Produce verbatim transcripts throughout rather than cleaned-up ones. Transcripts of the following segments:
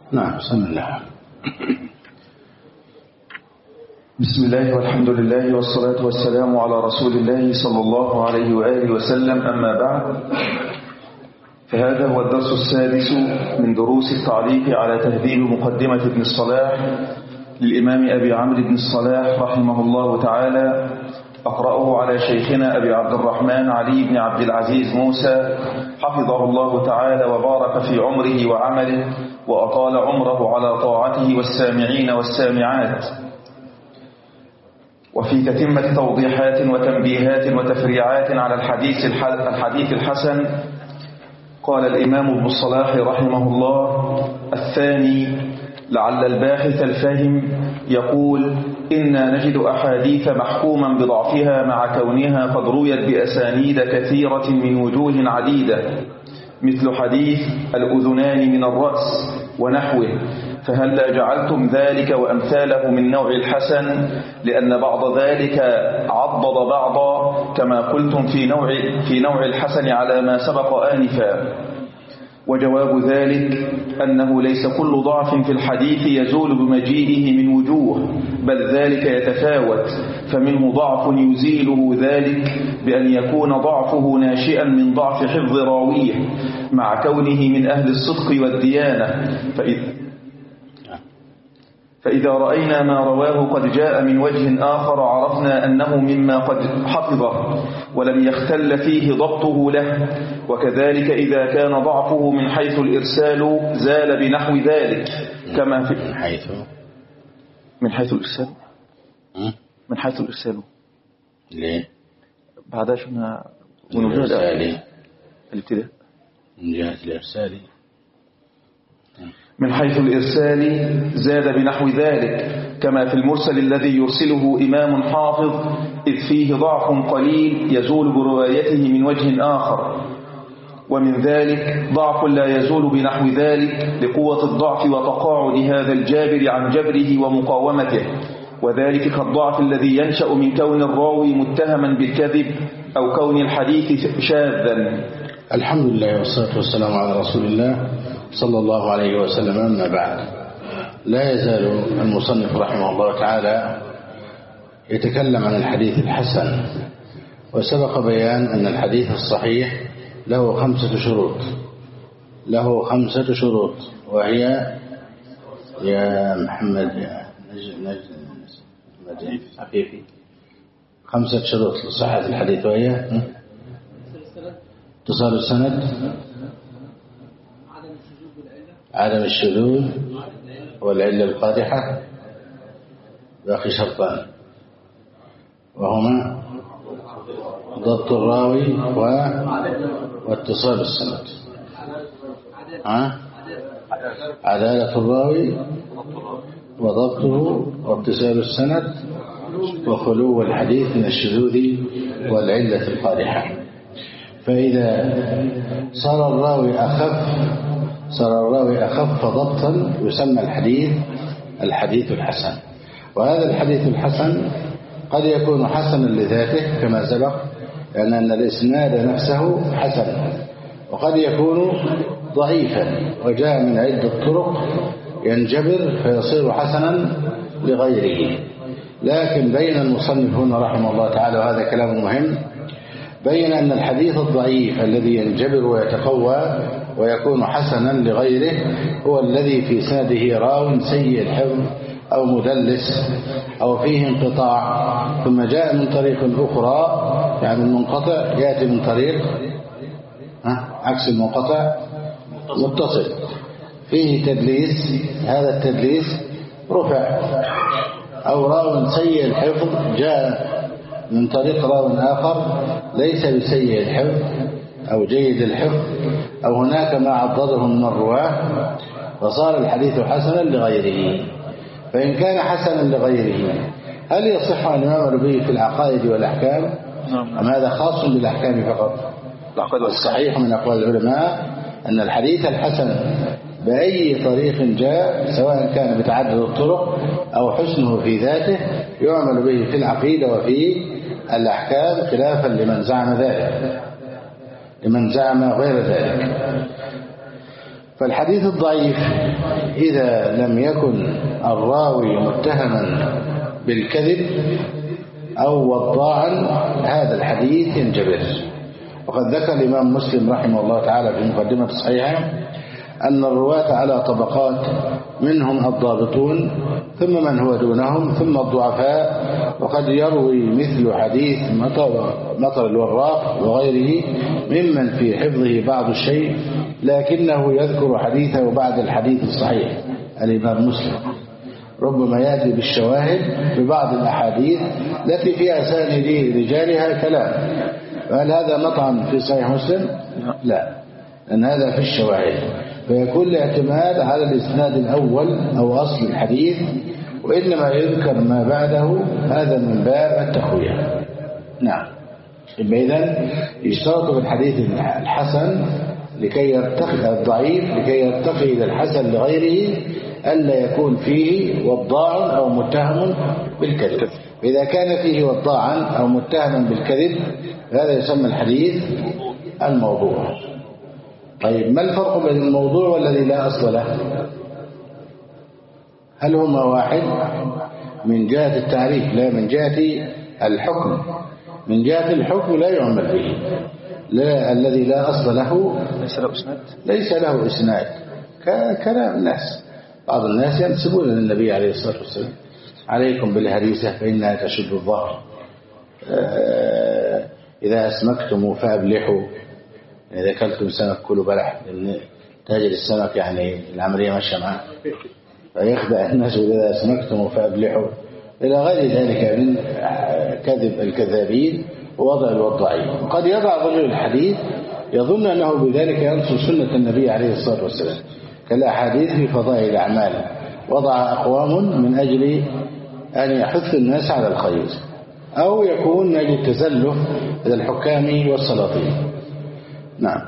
نعم بسم الله. بسم الله والحمد لله والصلاة والسلام على رسول الله صلى الله عليه وآله وسلم. أما بعد، فهذا هو الدرس السادس من دروس التعليق على تهذيب مقدمة ابن الصلاح للإمام أبي عمرو بن الصلاح رحمه الله تعالى، أقرأه على شيخنا أبي عبد الرحمن علي بن عبد العزيز موسى حفظه الله تعالى وبارك في عمره وعمله وأطال عمره على طاعته والسامعين والسامعات. وفي تتمة توضيحات وتنبيهات وتفريعات على الحديث الحديث الحسن، قال الإمام ابن الصلاح رحمه الله: الثاني، لعل الباحث الفهم يقول: إنا نجد أحاديث محكوما بضعفها مع كونها قد رويت بأسانيد كثيرة من وجوه عديدة، مثل حديث الأذنان من الرأس ونحوه، فهلا جعلتم ذلك وأمثاله من نوع الحسن، لأن بعض ذلك عضد بعضا، كما قلتم في نوع, في نوع الحسن على ما سبق آنفا. وجواب ذلك أنه ليس كل ضعف في الحديث يزول بمجيئه من وجوه، بل ذلك يتفاوت، فمنه ضعف يزيله ذلك بأن يكون ضعفه ناشئا من ضعف حفظ راويه مع كونه من أهل الصدق والديانة، فإذا فإذا رأينا ما رواه قد جاء من وجه آخر عرفنا أنه مما قد حفظه ولم يختل فيه ضبطه له. وكذلك إذا كان ضعفه من حيث الإرسال زال بنحو ذلك، كما في من حيث من حيث الإرسال من حيث الإرسال ليه بعدها شنا الإرسالي الابتداء من جهة الإرسالي من حيث الإرسال زاد بنحو ذلك، كما في المرسل الذي يرسله إمام حافظ إذ فيه ضعف قليل يزول بروايته من وجه آخر. ومن ذلك ضعف لا يزول بنحو ذلك لقوة الضعف وتقاعد هذا الجابر عن جبره ومقاومته، وذلك كالضعف الذي ينشأ من كون الراوي متهما بالكذب أو كون الحديث شاذا. الحمد لله والصلاة والسلام على رسول الله صلى الله عليه وسلم. أما بعد، لا يزال المصنف رحمه الله تعالى يتكلم عن الحديث الحسن، وسبق بيان أن الحديث الصحيح له خمسة شروط له خمسة شروط وهي يا محمد يا نجد نجد حقيقي خمسة شروط لصحة الحديث، وهي اتصال السند، عدم الشذوذ والعلة القادحة، باقي شرطان وهما ضبط الراوي واتصال السند. ها؟ عدالة الراوي وضبطه واتصال السند وخلو الحديث من الشذوذ والعلة القادحة. فإذا صار الراوي أخف صار الراوي أخف ضبطا يسمى الحديث الحديث الحسن. وهذا الحديث الحسن قد يكون حسنا لذاته كما سبق، لأن أن الإسناد نفسه حسن، وقد يكون ضعيفا وجاء من عدة طرق ينجبر فيصير حسنا لغيره. لكن بين المصنف هنا رحمه الله تعالى، وهذا كلام مهم، بين أن الحديث الضعيف الذي ينجبر ويتقوى ويكون حسنا لغيره هو الذي في سنده راو سيء الحفظ أو مدلس أو فيه انقطاع، ثم جاء من طريق أخرى، يعني المنقطع يأتي من طريق عكس المنقطع متصل فيه تدليس، هذا التدليس رفع. أو راو سيء الحفظ جاء من طريق راو آخر ليس بسيء الحفظ أو جيد الحفظ، أو هناك ما عضده من الرواه، فصار الحديث حسنا لغيره. فإن كان حسنا لغيره، هل يصح أن يعمل به في العقائد والأحكام، أم هذا خاص بالأحكام فقط؟ الصحيح من أقوال العلماء أن الحديث الحسن بأي طريق جاء، سواء كان بتعدد الطرق أو حسنه في ذاته، يعمل به في العقيدة وفي الأحكام، خلافا لمن زعم ذلك لمن زعم غير ذلك. فالحديث الضعيف إذا لم يكن الراوي متهما بالكذب أو وضاعا هذا الحديث ينجبر. وقد ذكر الإمام مسلم رحمه الله تعالى في مقدمة الصحيحة أن الرواة على طبقات، منهم الضابطون ثم من هو دونهم ثم الضعفاء، وقد يروي مثل حديث مطر, مطر الوراق وغيره ممن في حفظه بعض الشيء لكنه يذكر حديثه بعد الحديث الصحيح. الإمام مسلم ربما يأتي بالشواهد ببعض الأحاديث التي في أسانيد رجالها كلام. فهل هذا مطعن في صحيح مسلم؟ لا، لأن هذا في الشواهد، فيكون الاعتماد على الإسناد الأول أو أصل الحديث، وإنما يذكر ما بعده هذا من باب التقوية. نعم. إذن يشترط في الحديث الحسن لكي يرتقي الضعيف لكي يرتقي إلى الحسن لغيره ألا يكون فيه وضاع أو متهم بالكذب. إذا كان فيه وضاعا أو متهما بالكذب هذا يسمى الحديث الموضوع. طيب ما الفرق بين الموضوع والذي لا أصل له؟ هل هما واحد؟ من جهة التعريف لا، من جهة الحكم. من جهة الحكم لا يعمل به. لا، الذي لا أصل له ليس له إسناد، ليس له إسناد كلام الناس. بعض الناس ينسبون للنبي عليه الصلاة والسلام عليكم بالهريسة فإنها تشد الظهر، إذا أسمكتم فأبلحوا، إذا أكلتم سمك كلوا بلح، لأن تاجر السمك يعني العملية ماشية معه، فيخدع الناس إذا أسمكتم فأبلحوا إلى غير ذلك من كذب الكذابين ووضع الوضعين. قد يضع رجل الحديث يظن أنه بذلك ينصر سنة النبي عليه الصلاة والسلام كالأحاديث في فضائل الأعمال، وضع أقوام من أجل أن يحث الناس على الخير، أو يكون من أجل التزلف إلى الحكام والسلاطين. نعم.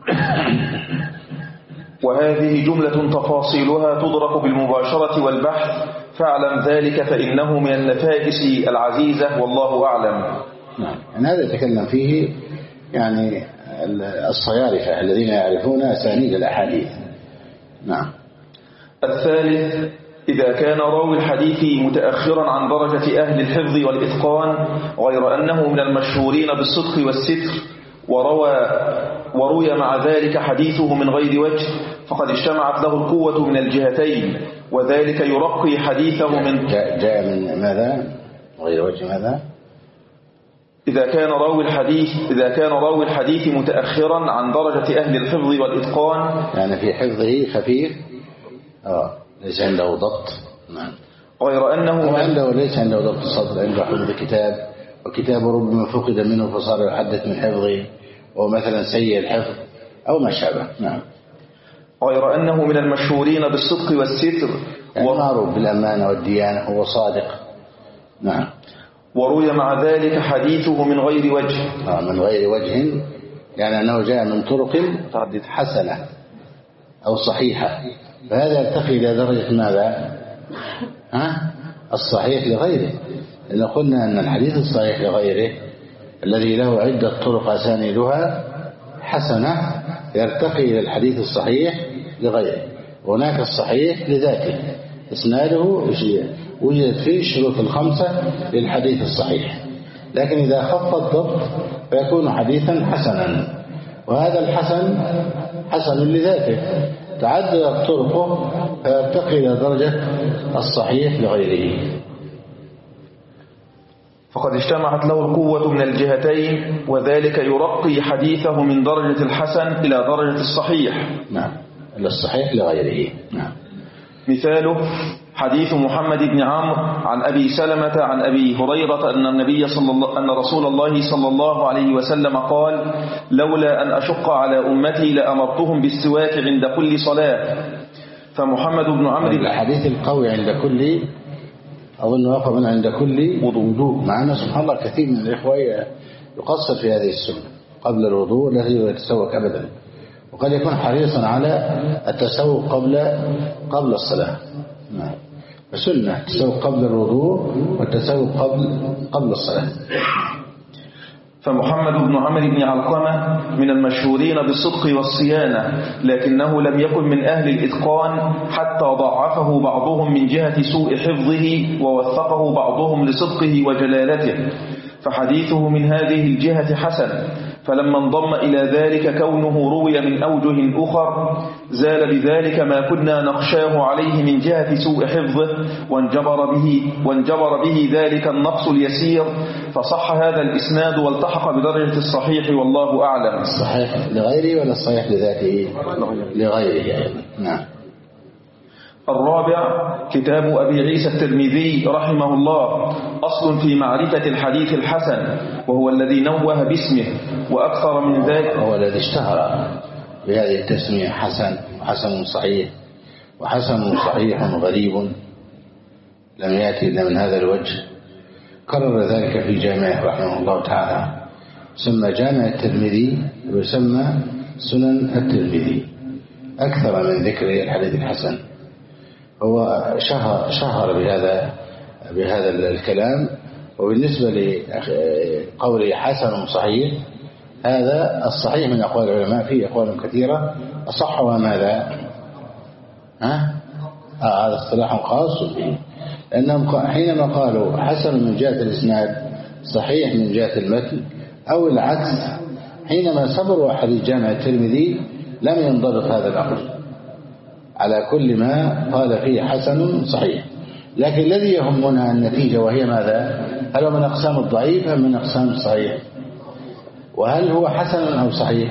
وهذه جملة تفاصيلها تدرك بالمباشرة والبحث، فاعلم ذلك فإنه من النفائس العزيزة والله أعلم. نعم. يعني هذا يتكلم فيه يعني الصيارفة الذين يعرفون أسانيد الأحاديث. نعم. الثالث إذا كان راوي الحديث متأخرا عن درجة أهل الحفظ والإتقان غير أنه من المشهورين بالصدق والستر، وروى وروي مع ذلك حديثه من غير وجه، فقد اجتمعت له القوة من الجهتين، وذلك يرقي حديثه من جاء, جاء من ماذا؟ غير وجه ماذا؟ إذا كان راوي الحديث إذا كان راوي الحديث متأخرا عن درجة أهل الحفظ والإتقان، يعني في حفظه خفيف، آه ليس عنده ضبط. نعم. غير أنه عنده ليس عنده ضبط الصدر، عنده حفظ كتاب، وكتاب ربما فقد منه فصار يحدث من حفظه، ومثلا سيء الحفظ أو ما شابه. نعم. غير أنه من المشهورين بالصدق والستر، يعني معروف بالأمانة والديانة، هو صادق. نعم. وروي مع ذلك حديثه من غير وجه. آه من غير وجه يعني أنه جاء من طرق حسنة أو صحيحة، فهذا يرتقي إلى درجة ماذا؟ ها؟ الصحيح لغيره، لأن قلنا أن الحديث الصحيح لغيره الذي له عدة طرق أسانيدها حسنة يرتقي إلى الحديث الصحيح لغيره. هناك الصحيح لذاته إسناده وجدت فيه الشروط الخمسة للحديث الصحيح، لكن إذا خف الضبط فيكون حديثا حسنا، وهذا الحسن حسن لذاته تعددت طرقه فيرتقي إلى درجة الصحيح لغيره. فقد اجتمعت له القوة من الجهتين، وذلك يرقي حديثه من درجة الحسن إلى درجة الصحيح. نعم، إلى الصحيح لغيره. نعم. مثاله حديث محمد بن عمرو عن أبي سلمة عن أبي هريرة أن النبي صلى الله أن رسول الله صلى الله عليه وسلم قال: لولا أن أشق على أمتي لأمرتهم بالسواك عند كل صلاة. فمحمد بن عمرو الحديث القوي عند كل أظن وقف من عند كل وضوء، مع أن سبحان الله كثير من الإخوة يقصر في هذه السنة قبل الوضوء الذي يتسوق أبدا، وقد يكون حريصا على التسوق قبل قبل الصلاة. نعم. فسنة التسوق قبل الوضوء والتسوق قبل قبل الصلاة. فمحمد بن عمرو بن علقمة من المشهورين بالصدق والصيانة، لكنه لم يكن من أهل الإتقان حتى ضعفه بعضهم من جهة سوء حفظه ووثقه بعضهم لصدقه وجلالته، فحديثه من هذه الجهة حسن. فلما انضم إلى ذلك كونه روي من أوجه أخر زال بذلك ما كنا نخشاه عليه من جهة سوء حفظه، وانجبر به, وانجبر به ذلك النقص اليسير، فصح هذا الإسناد والتحق بدرجة الصحيح، والله أعلم. الصحيح لغيره ولا الصحيح لذاته؟ لغيره يعني. نعم. الرابع كتاب أبي عيسى الترمذي رحمه الله، أصل في معرفة الحديث الحسن، وهو الذي نوه باسمه، وأكثر من ذلك هو الذي اشتهر بهذه التسمية حسن، حسن صحيح، وحسن صحيح غريب لم يأتي إلا من هذا الوجه. كرر ذلك في جامعه رحمه الله تعالى، سمى جامع الترمذي ويسمى سنن الترمذي، أكثر من ذكر الحديث الحسن. هو شهر, شهر بهذا بهذا الكلام. وبالنسبة لقوله حسن صحيح، هذا الصحيح من أقوال العلماء، فيه أقوال كثيرة أصحها ماذا؟ ها؟ آه هذا اصطلاح خاص به، لأنهم حينما قالوا حسن من جهة الإسناد صحيح من جهة المتن أو العكس، حينما صبروا حديث جامع الترمذي لم ينضبط هذا الأمر على كل ما قال فيه حسن صحيح. لكن الذي يهمنا النتيجة، وهي ماذا؟ هل هو من أقسام الضعيف أم من أقسام الصحيح؟ وهل هو حسن أو صحيح؟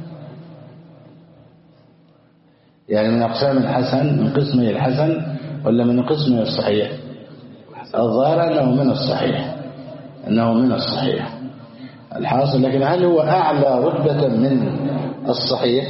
يعني من أقسام الحسن، من قسمه الحسن ولا من قسمه الصحيح؟ الظاهر أنه من الصحيح، أنه من الصحيح الحاصل. لكن هل هو أعلى رتبة من الصحيح؟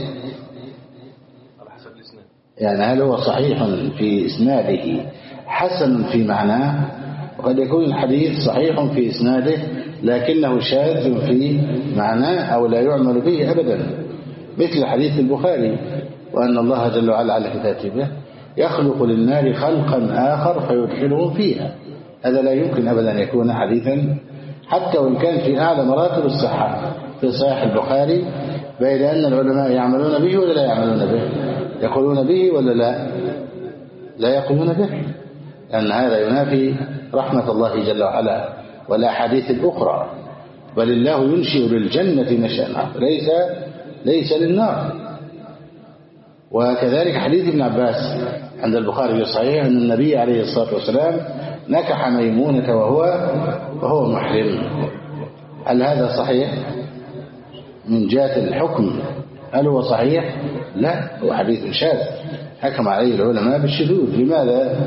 يعني هل هو صحيح في إسناده حسن في معناه؟ وقد يكون الحديث صحيح في إسناده لكنه شاذ في معناه أو لا يعمل به أبدا، مثل حديث البخاري: وأن الله جل وعلا على كتابه يخلق للنار خلقا آخر فيدخلهم فيها. هذا لا يمكن أبدا أن يكون حديثا، حتى وإن كان في أعلى مراتب الصحة في صحيح البخاري، بين أن العلماء يعملون به ولا لا يعملون به؟ يقولون به ولا لا؟ لا يقولون به، لأن هذا ينافي رحمة الله جل وعلا والأحاديث الأخرى. بل الله ينشئ للجنة نشأ، ليس ليس للنار. وكذلك حديث ابن عباس عند البخاري في صحيح أن النبي عليه الصلاة والسلام نكح ميمونة وهو وهو محرم. هل هذا صحيح من جهة الحكم؟ هل هو صحيح؟ لا، هو حديث شاذ حكم عليه العلماء بالشذوذ. لماذا؟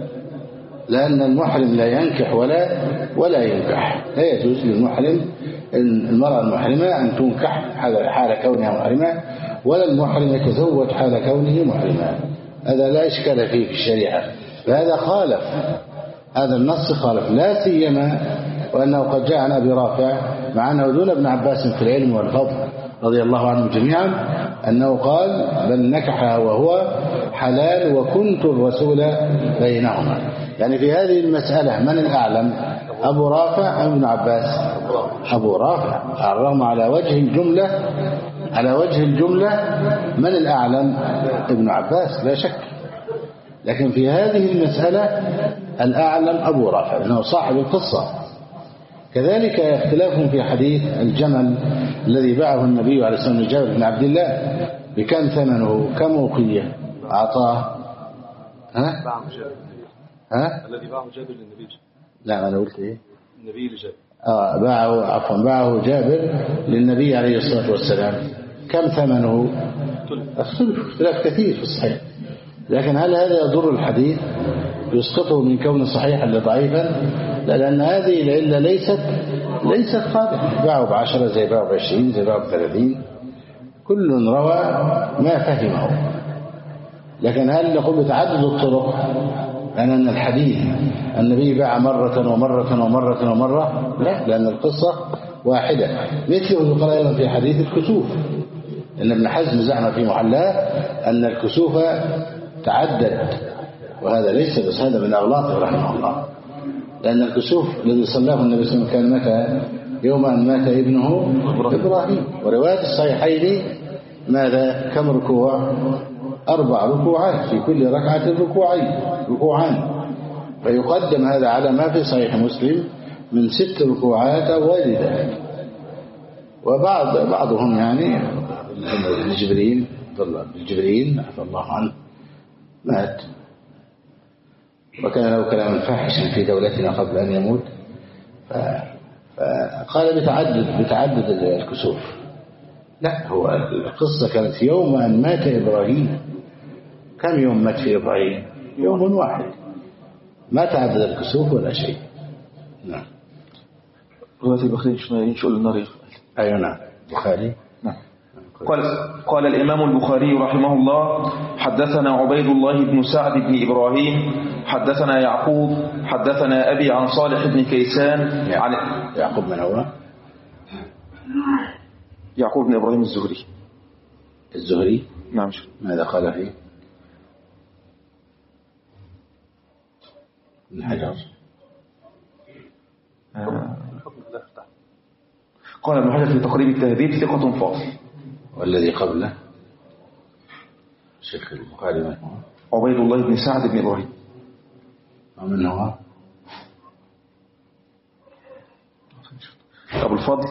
لأن المحرم لا ينكح ولا ولا ينكح. لا يجوز للمحرم المرأة المحرمة أن تنكح حال كونها محرمة، ولا المحرم يتزوج حال كونه محرما. هذا لا إشكال فيه في الشريعة. فهذا خالف، هذا النص خالف، لا سيما وأنه قد جاء عن أبي رافع مع أنه دون ابن عباس في العلم والفضل رضي الله عنهم جميعا، أنه قال: بل نكحها وهو حلال وكنت الرسول بينهما. يعني في هذه المسألة من الأعلم؟ أبو رافع أم ابن عباس؟ أبو رافع، على الرغم على وجه الجملة على وجه الجملة من الأعلم؟ ابن عباس لا شك. لكن في هذه المسألة الأعلم أبو رافع أنه صاحب القصة. كذلك اختلاف في حديث الجمل الذي باعه النبي عليه الصلاة والسلام لجابر بن عبد الله، بكم ثمنه؟ كم وقية أعطاه؟ ها؟ ها؟ الذي باعه جابر للنبي. لا، أنا قلت إيه؟ النبي لجابر. آه باعه عفوا باعه جابر للنبي عليه الصلاة والسلام. كم ثمنه؟ الثلث. اختلاف كثير في الصحيح. لكن هل هذا يضر الحديث يسقطه من كون صحيحا لضعيفا؟ لا، لأن هذه العلة ليست ليست قادحة. باعوا بعشرة زي باعوا بعشرين زي باعوا بثلاثين، كل روى ما فهمه. لكن هل نقول بتعدد الطرق أن الحديث النبي باع مرة ومرة ومرة ومرة؟ لا، لأن القصة واحدة. مثله يقال أيضا في حديث الكسوف، إن ابن حزم زعم في محلاه أن الكسوف تعدد، وهذا ليس بس، هذا من أغلاطه رحمه الله. لأن الكسوف الذي صلاه النبي صلى الله عليه وسلم كان متى؟ يوم أن مات ابنه إبراهيم. ورواية الصحيحين ماذا؟ كم ركوع؟ أربع ركوعات، في كل ركعة ركوعين ركوعان، فيقدم هذا على ما في صحيح مسلم من ست ركوعات أو غير ذلك. وبعض بعضهم يعني الجبريل الجبريل عفى الله عنه مات وكان له كلام فاحشا في دولتنا قبل أن يموت، فقال بتعدد بتعدد الكسوف. لا، هو القصة كانت في يوم أن مات إبراهيم. كم يوم مات في إبراهيم؟ يوم واحد، ما تعدد الكسوف ولا شيء. نعم. رواية البخاري ينشئ النار. أيوة نعم البخاري. نعم. قال قال الإمام البخاري رحمه الله: حدثنا عبيد الله بن سعد بن إبراهيم حدثنا يعقوب حدثنا أبي عن صالح بن كيسان عن يعقوب من هو؟ يعقوب بن إبراهيم الزهري. الزهري نعم. ماذا قال فيه ابن حجر؟ آه. قال ابن حجر في تقريب التهذيب ثقة فاضل. والذي قبله شيخ البخاري من هو؟ عبيد الله بن سعد بن إبراهيم. ومن هو؟ أبو الفضل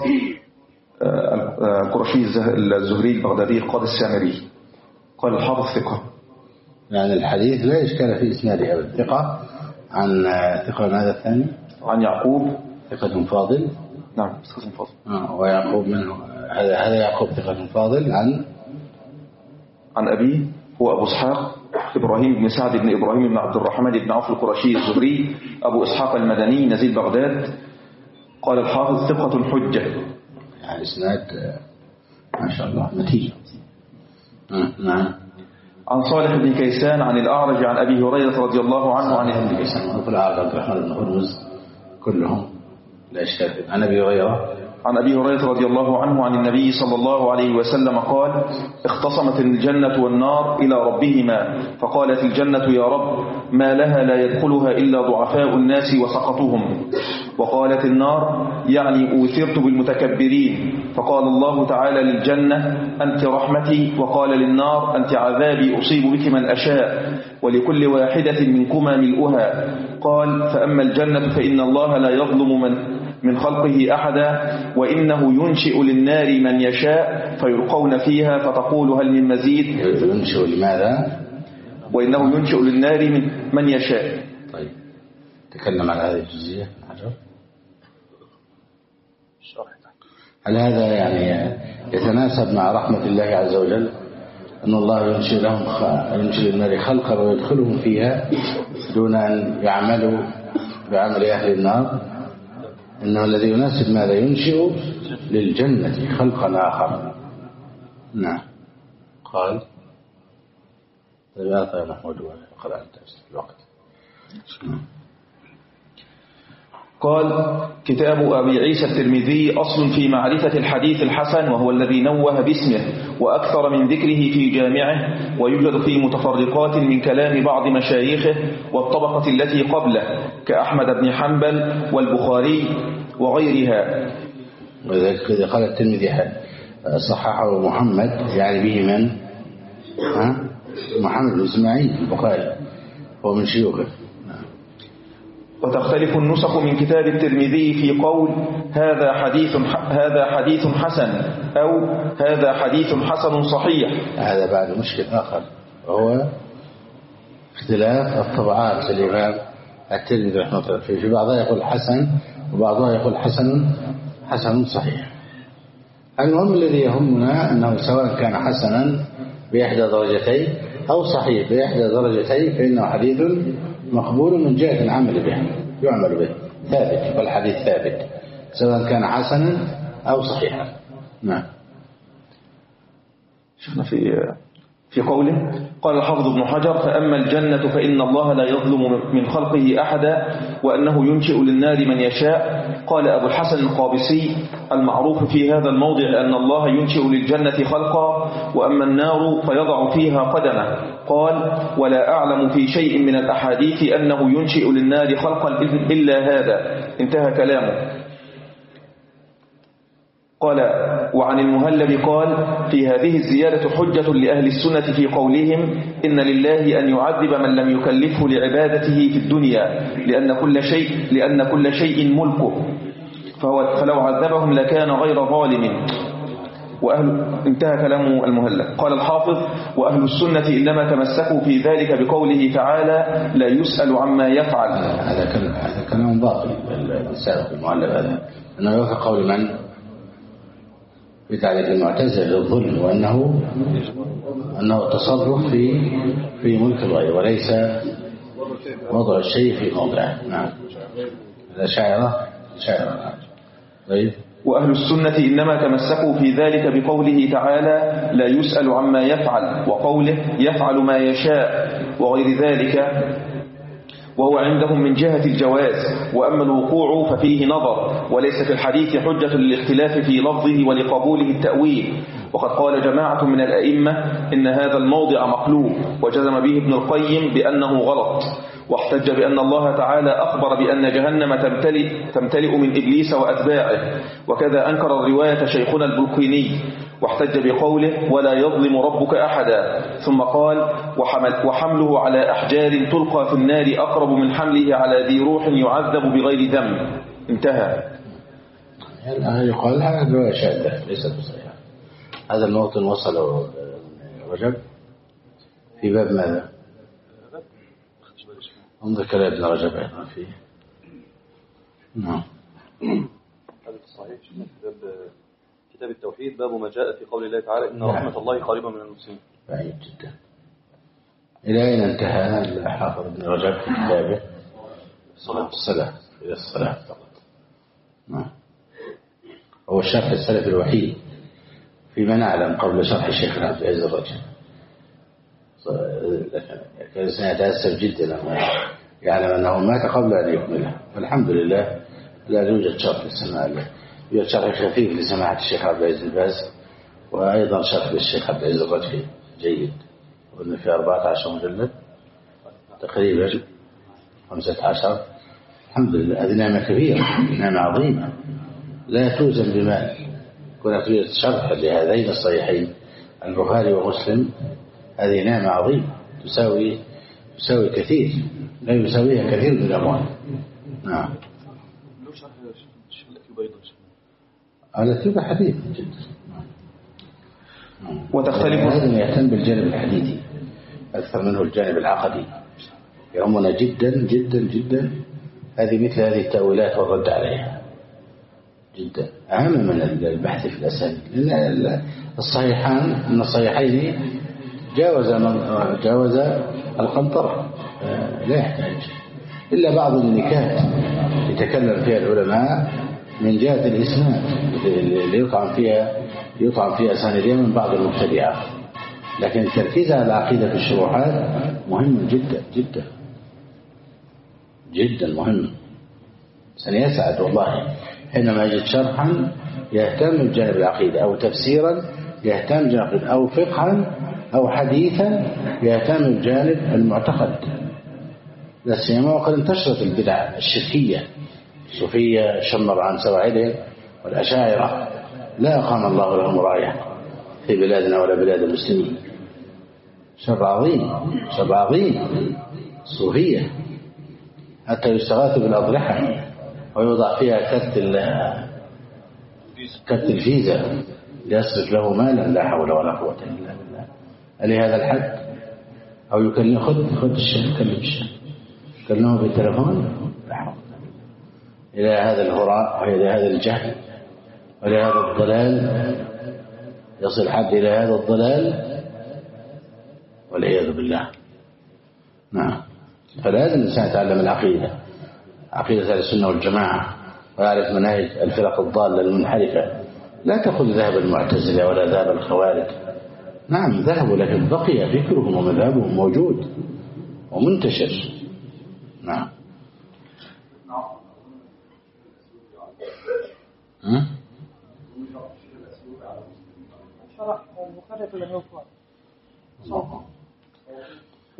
القرشي الزهري البغدادي القاضي السامري. قال الحافظ ثقة. يعني الحديث لا إشكال في إسناده أبدا. ثقة عن ثقة من هذا الثاني عن يعقوب ثقة فاضل. نعم ثقة فاضل. آه ويعقوب منه هذا هذا يعقوب ثقة فاضل عن عن أبيه هو أبو إسحاق إبراهيم بن سعد بن إبراهيم بن عبد الرحمن بن عوف القرشي الزهري أبو إسحاق المدني نزيل بغداد. قال الحافظ ثقة حجة. يعني إسناد ما شاء الله متين. نعم. عن صالح بن كيسان عن الأعرج عن أبي هريرة رضي الله عنه عن ابن كيسان وفي الأعرج عبد الرحمن بن هرمز كلهم لا إشكال. عن أبي هريرة عن أبي هريرة رضي الله عنه عن النبي صلى الله عليه وسلم قال: اختصمت الجنة والنار إلى ربهما، فقالت الجنة: يا رب، ما لها لا يدخلها إلا ضعفاء الناس وسقطهم. وقالت النار: يعني أوثرت بالمتكبرين. فقال الله تعالى للجنة: أنت رحمتي. وقال للنار: أنت عذابي أصيب بك من أشاء، ولكل واحدة منكما ملؤها. قال: فأما الجنة فإن الله لا يظلم من من خلقه أحدا، وإنه ينشئ للنار من يشاء فيلقون فيها فتقول هل من مزيد. ينشئ لماذا؟ وإنه ينشئ للنار من, من يشاء. طيب تكلم على هذه الجزئية. هل هذا يعني يتناسب مع رحمة الله عز وجل أن الله ينشئ لهم ينشئ للنار خلقا ويدخلهم فيها دون أن يعملوا بعمل أهل النار؟ إنه الذي يناسب ماذا؟ ينشئ للجنة خلقا آخر. نعم. قال طيب يا محمود وقرأ الوقت. قال: كتاب أبي عيسى الترمذي أصل في معرفة الحديث الحسن، وهو الذي نوه باسمه وأكثر من ذكره في جامعه، ويوجد فيه متفرقات من كلام بعض مشايخه والطبقة التي قبله كأحمد بن حنبل والبخاري وغيرها. وذلك إذا قال الترمذي صححه محمد يعني به من؟ ها؟ محمد بن إسماعيل البخاري هو من شيوخه. وتختلف النسخ من كتاب الترمذي في قول هذا حديث هذا حديث حسن أو هذا حديث حسن صحيح. هذا بعد مشكل آخر وهو اختلاف الطبعات الإمام الترمذي رحمه الله. في بعضها يقول حسن وبعضها يقول حسن حسن صحيح. المهم الذي يهمنا أنه سواء كان حسنا بإحدى درجتين أو صحيح بإحدى درجتين فإنه حديث مقبول من جهة العمل به، يعمل به، ثابت، والحديث ثابت سواء كان حسنا أو صحيحا. نعم. شفنا في في قوله قال الحافظ ابن حجر: فأما الجنة فإن الله لا يظلم من خلقه أحدا، وأنه ينشئ للنار من يشاء. قال أبو الحسن القابسي: المعروف في هذا الموضع أن الله ينشئ للجنة خلقا، وأما النار فيضع فيها قدمه. قال: ولا أعلم في شيء من الأحاديث أنه ينشئ للنار خلقا إلا هذا. انتهى كلامه. قال وعن المهلب قال في هذه الزيادة حجة لأهل السنة في قولهم إن لله أن يعذب من لم يكلفه لعبادته في الدنيا لأن كل شيء, لأن كل شيء ملكه فهو فلو عذبهم لكان غير ظالم. وأهل انتهى كلام المهلب. قال الحافظ وأهل السنة إنما تمسكوا في ذلك بقوله تعالى لا يسأل عما يفعل. هذا كلام هذا كلام باطل السابق المهلب هذا أنه يوافق قول من بتعريف المعتزلة للظلم وأنه أنه تصرف في في ملك الغير وليس وضع الشيء في موضعه. نعم هذا شاعرة شاعرة. طيب وأهل السنة إنما تمسكوا في ذلك بقوله تعالى لا يسأل عما يفعل وقوله يفعل ما يشاء وغير ذلك وهو عندهم من جهة الجواز. وأما الوقوع ففيه نظر وليس في الحديث حجة للاختلاف في لفظه ولقبوله التأويل. وقد قال جماعة من الأئمة إن هذا الموضع مقلوب وجزم به ابن القيم بأنه غلط واحتج بأن الله تعالى أخبر بأن جهنم تمتلئ, تمتلئ من إبليس وأتباعه. وكذا أنكر الرواية شيخنا البلقيني واحتج بقوله ولا يظلم ربك أحدا. ثم قال وحمل وحمله على أحجار تلقى في النار أقرب من حمله على ذي روح يعذب بغير ذنب. انتهى. يقال هذا الرواية شاذة ليست بصحيحة. هذا الموطن وصله رجب في باب ماذا؟ انظر كلام ابن رجب أيضا فيه. نعم هذا الصحيح كتاب كتاب التوحيد باب ما جاء في قول الله تعالى إن رحمة الله قريبة من المسلمين. بعيد جدا. إلى أين انتهى الحافظ ابن رجب في كتابه؟ الصلاة الصلاة إلى الصلاة فقط. نعم هو الشرح السلفي الوحيد فيما نعلم قبل شرح الشيخ عبد العزيز الرجل. كان سيتأسف جدا لما يعلم أنه مات قبل أن يكمله. والحمد لله لا يوجد شرح للسماع يوجد شرح خفيف لسماعة الشيخ عبد العزيز الباز وأيضا شرح للشيخ عبد العزيز الرجل جيد وإن في أربعة عشر مجلد تقريبا خمسة عشر. الحمد لله هذه نعمة كبيرة نعمة عظيمة لا توزن بمال. كنا توجد شرح لهذين الصحيحين البخاري ومسلم هذه نعمة عظيمة تساوي تساوي كثير لا يساويها كثير من الأموال. نعم الأثيوبة حديث جدا. وتختلف هذا يهتم بالجانب الحديثي أكثر منه الجانب العقدي. يهمنا جدا جدا جدا هذه مثل هذه التأويلات والرد عليها جدا أهم من البحث في الأسانيد. لأن الصحيحان من الصحيحين جاوز جاوز القنطرة لا يحتاج إلا بعض النكات يتكلم فيها العلماء من جهة الإسناد اللي يطعن فيها يطعن فيها أسانيدها من بعض المبتدعات. لكن التركيز على العقيدة في الشروحات مهم جدا جدا جدا مهم. سنيسعد والله حينما يجد شرحا يهتم بجانب العقيدة أو تفسيرا يهتم بجانب أو فقها أو حديثا يهتم بجانب المعتقد. لا سيما وقد انتشرت البدع الشركية الصوفية شمر عن سواعدهم والأشاعرة لا أقام الله لهم راية في بلادنا ولا بلاد المسلمين. شر عظيم شر عظيم صوفية حتى يستغاث بالأضرحة ويوضع فيها كرت كرت الفيزا ليصرف له مالا لا حول ولا قوة إلا بالله. لهذا الحد أو يكلم خد خد الشيخ كلم الشيخ كلمه بالتلفون لا حول إلى هذا الهراء وإلى هذا الجهل وإلى هذا الضلال يصل حد إلى هذا الضلال والعياذ بالله. نعم فلازم الإنسان يتعلم العقيدة عقيدة السنة والجماعة ويعرف مناهج الفرق الضالة المنحرفة. لا تأخذ ذهب المعتزلة ولا ذهب الخوارج. نعم ذهبوا لكن بقي فكرهم ومذهبهم موجود ومنتشر. نعم ها؟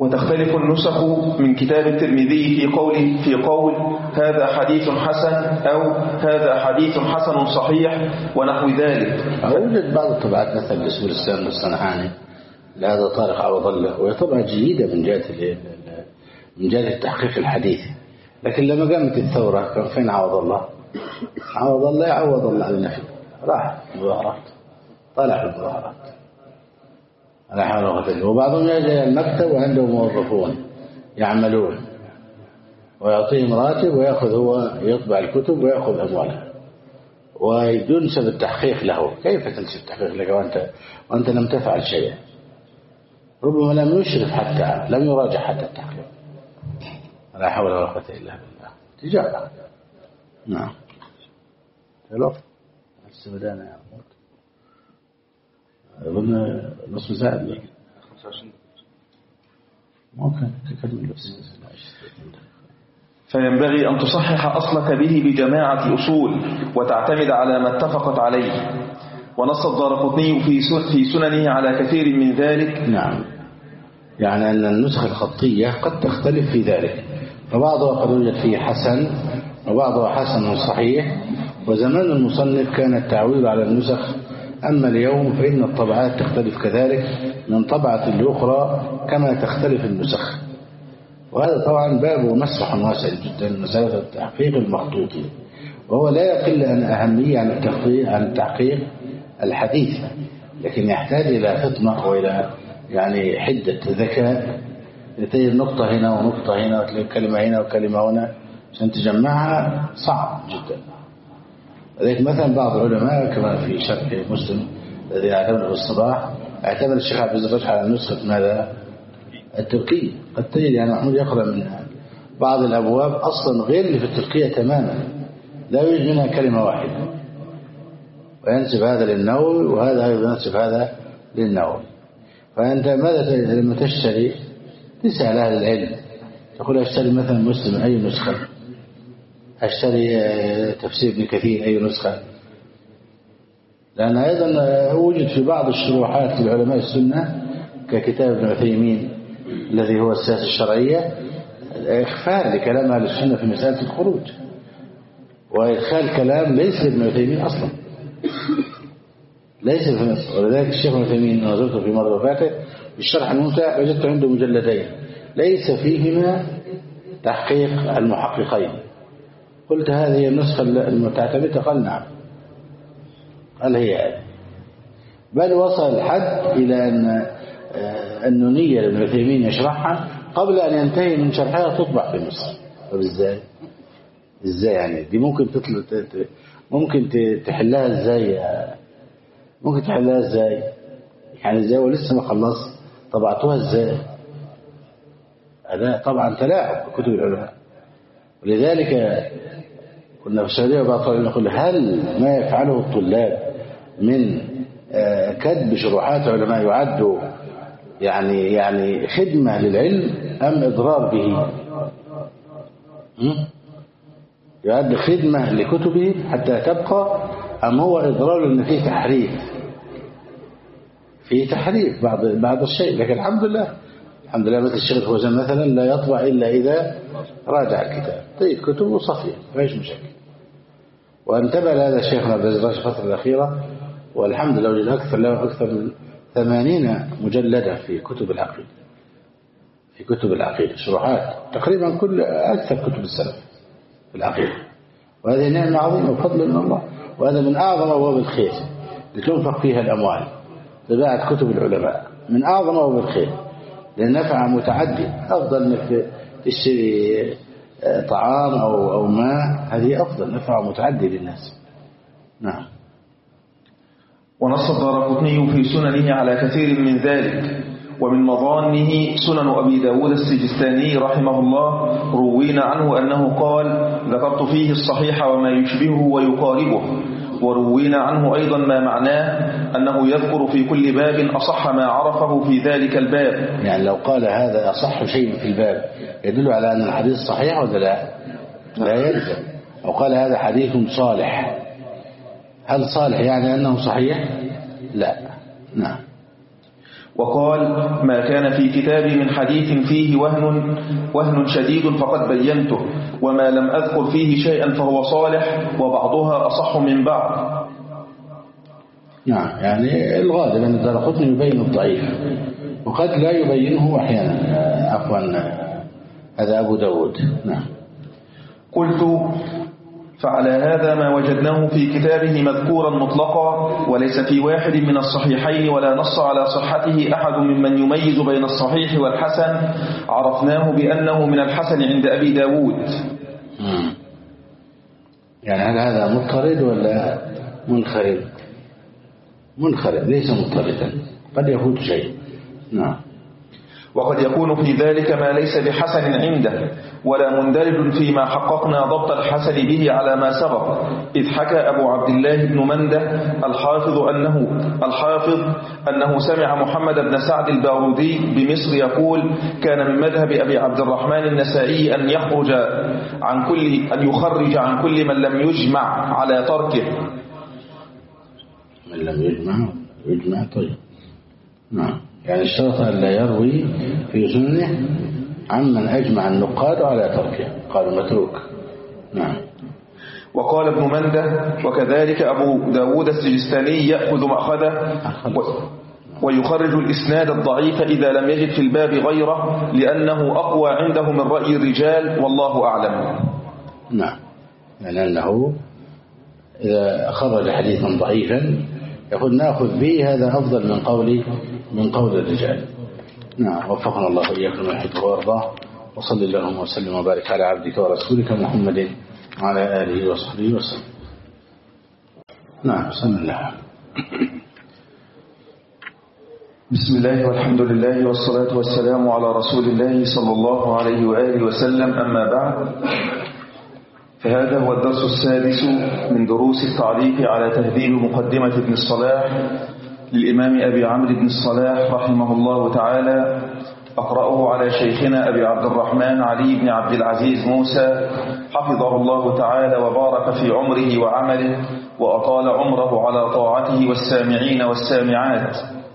وتختلف النسخ من كتاب الترمذي في قول في قول هذا حديث حسن أو هذا حديث حسن صحيح ونحو ذلك. أوجد بعض الطبعات مثل باسم الإسلام الصنعاني لهذا طارق عوض الله، وهي طبعة جيدة من جهة من جهة التحقيق الحديثي، لكن لما قامت الثورة كان فين عوض الله؟ عوض الله يعوض الله على النفي، راح المظاهرات، طلع في المظاهرات على حال وقتل. وبعضهم يجي المكتب وعنده موظفون يعملون ويعطيهم راتب ويأخذ هو يطبع الكتب ويأخذ أموالها وينسب التحقيق له. كيف تنسب التحقيق لك وأنت, وأنت لم تفعل شيئا؟ ربما لم يشرف حتى لم يراجع حتى التحقيق. لا حول ولا قوة إلا بالله. تجارة. نعم. حلو. السودان يا عمود. أظن نصف ساعة لك. ممكن تكلم نفسك. فينبغي أن تصحح أصلك به بجماعة أصول وتعتمد على ما اتفقت عليه. ونص الدارقطني في سننه على كثير من ذلك. نعم، يعني أن النسخة الخطية قد تختلف في ذلك، فبعضها قد يوجد فيه حسن وبعضها حسن صحيح. وزمان المصنف كان التعويل على النسخ، أما اليوم فإن الطبعات تختلف كذلك من طبعة لأخرى كما تختلف النسخ. وهذا طبعا باب ومسرح واسع جدا، مسألة التحقيق المخطوطي، وهو لا يقل عن أهمية عن التحقيق عن التحقيق الحديث، لكن يحتاج إلى فطنة وإلى يعني حدة ذكاء لتجد نقطة هنا ونقطة هنا وتلاقي كلمة هنا وكلمة هنا عشان تجمعها صعب جدا. لذلك مثلا بعض العلماء كما في شرح مسلم الذي يعتمد في الصباح اعتمد الشيخ عبد الرزاق على نسخة ماذا؟ التركية. قد تجد يعني محمود يقرأ من بعض الأبواب أصلا غير اللي في التركية تماما، لا يوجد منها كلمة واحدة، وينسب هذا للنووي وهذا أيضا ينسب هذا للنووي. فأنت ماذا لما تشتري تسأل أهل العلم، تقول أشتري مثلا مسلم أي نسخة، أشتري تفسير ابن كثير أي نسخة، لأن أيضا وجد في بعض الشروحات للعلماء السنة ككتاب ابن عثيمين الذي هو السياسة الشرعية إخفاء لكلام أهل السنة في مسألة الخروج، وإدخال كلام ليس لابن عثيمين أصلا، ليس في مصر. ولذلك الشيخ ابن عثيمين نظرته في مرة وفاته بالشرح الممتع وجدت عنده مجلدين ليس فيهما تحقيق المحققين. قلت هذه النسخة المتعتمدة؟ قال نعم. قال هي هذه. بل وصل الحد إلى أن النونية لابن عثيمين يشرحها قبل أن ينتهي من شرحها تطبع في مصر. طب إزاي؟ إزاي يعني دي ممكن تطلع ممكن تحلها إزاي؟ ممكن تحلها إزاي؟ يعني إزاي ولسه ما خلص طبعتوها إزاي؟ هذا طبعا تلاعب بكتب العلماء. ولذلك كنا في السعودية وبعض الطلاب نقول هل ما يفعله الطلاب من كتب شروحات علماء يعد يعني يعني خدمة للعلم أم إضرار به؟ يعد خدمة لكتبه حتى تبقى أم هو إضرار لأن فيه تحريف فيه تحريف بعض بعض الشيء؟ لكن الحمد لله الحمد لله مثل الشيخ الفوزان مثلا لا يطبع إلا إذا راجع الكتاب. طيب كتبه صفية ما فيش مشاكل. وانتبه لهذا الشيخ عبد الرزاق في الفترة الأخيرة والحمد لله وجد أكثر له أكثر من ثمانين مجلدة في كتب العقيدة في كتب العقيدة شروحات تقريبا كل أكثر كتب السلف في العقيدة. وهذه نعمة عظيمة وفضل من الله، وهذا من أعظم أبواب الخير لتنفق فيها الأموال. طباعة كتب العلماء من أعظم أبواب الخير لأن نفع متعدي. أفضل أنك تشتري طعام أو أو ماء، هذه أفضل نفع متعدي للناس. نعم. ونص الدارقطني في سننه على كثير من ذلك. ومن مظانه سنن أبي داود السجستاني رحمه الله روينا عنه أنه قال ذكرت فيه الصحيح وما يشبهه ويقاربه. وروينا عنه أيضا ما معناه أنه يذكر في كل باب أصح ما عرفه في ذلك الباب. يعني لو قال هذا أصح شيء في الباب يدل على أن الحديث صحيح ولا لا؟ لا يلزم. أو قال هذا حديث صالح، هل صالح يعني أنه صحيح؟ لا. نعم. وقال ما كان في كتابي من حديث فيه وهن, وهن شديد فقد بينته، وما لم أذكر فيه شيئا فهو صالح، وبعضها أصح من بعض. نعم، يعني الغالب أن الدارقطني يبين الضعيف وقد لا يبينه أحيانا. عفوا، هذا أبو داود. نعم. قلت فعلى هذا ما وجدناه في كتابه مذكورا مطلقا، وليس في واحد من الصحيحين ولا نص على صحته أحد ممن يميز بين الصحيح والحسن، عرفناه بأنه من الحسن عند أبي داود. مم. يعني هل هذا مضطرد ولا منخرد؟ منخرد، ليس مضطردا، قد يفوت شيء. نعم. وقد يكون في ذلك ما ليس بحسن عنده ولا مندرج فيما حققنا ضبط الحسن به على ما سبق، إذ حكى أبو عبد الله بن منده الحافظ أنه, الحافظ أنه سمع محمد بن سعد البارودي بمصر يقول كان من مذهب أبي عبد الرحمن النسائي أن يخرج عن كل أن يخرج عن كل من لم يجمع على تركه. من لم يجمع يجمع طيب. نعم، يعني الشرط أن لا يروي في سنه عمن أجمع النقاد على تركه، قال متروك. نعم. وقال ابن منده وكذلك أبو داود السجستاني يأخذ مأخذه ويخرج الإسناد الضعيف إذا لم يجد في الباب غيره، لأنه أقوى عنده من رأي الرجال، والله أعلم. نعم، يعني أنه إذا خرج حديثا ضعيفا يقول نأخذ به، هذا أفضل من قول من قول الرجال. نعم، وفقنا الله وإياكم ويحبه وارضاه، وصلى اللهم وسلم وبارك على عبدك ورسولك محمد وعلى آله وصحبه وسلم. نعم، بسم الله. بسم الله والحمد لله والصلاة والسلام على رسول الله صلى الله عليه وآله وسلم، أما بعد، فهذا هو الدرس السادس من دروس التعليق على تهذيب مقدمة ابن الصلاح للإمام أبي عمرو بن الصلاح رحمه الله تعالى، أقرأه على شيخنا أبي عبد الرحمن علي بن عبد العزيز موسى حفظه الله تعالى وبارك في عمره وعمله وأطال عمره على طاعته والسامعين والسامعات.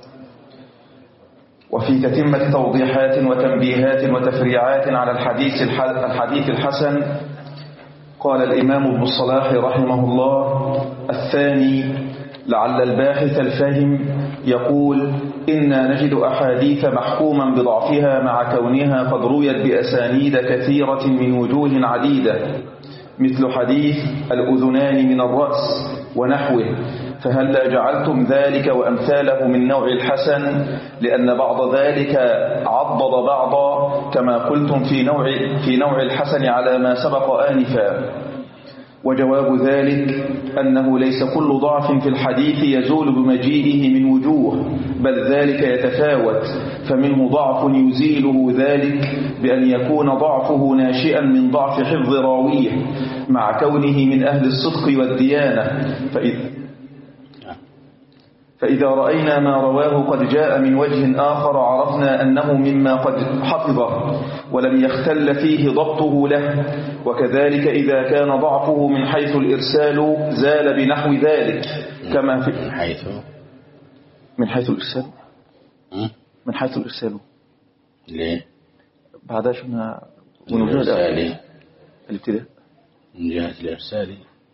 وفي تتمة توضيحات وتنبيهات وتفريعات على الحديث الحديث الحسن، قال الإمام ابن الصلاح رحمه الله: الثاني، لعل الباحث الفهم يقول إنا نجد أحاديث محكوما بضعفها مع كونها قد رويت بأسانيد كثيرة من وجوه عديدة، مثل حديث الأذنان من الرأس ونحوه، فهلا جعلتم ذلك وأمثاله من نوع الحسن، لأن بعض ذلك عضد بعضا كما قلتم في نوع, في نوع الحسن على ما سبق آنفا. وجواب ذلك أنه ليس كل ضعف في الحديث يزول بمجيئه من وجوه، بل ذلك يتفاوت، فمنه ضعف يزيله ذلك بأن يكون ضعفه ناشئا من ضعف حفظ راويه مع كونه من أهل الصدق والديانة، فإذا فإذا رأينا ما رواه قد جاء من وجه آخر عرفنا أنه مما قد حفظه ولم يختل فيه ضبطه له. وكذلك إذا كان ضعفه من حيث الإرسال زال بنحو ذلك، كما في من حيث من حيث الإرسال من حيث الإرسال ليه؟ بعد شنا من الإرسال الابتداء من جهة الإرسال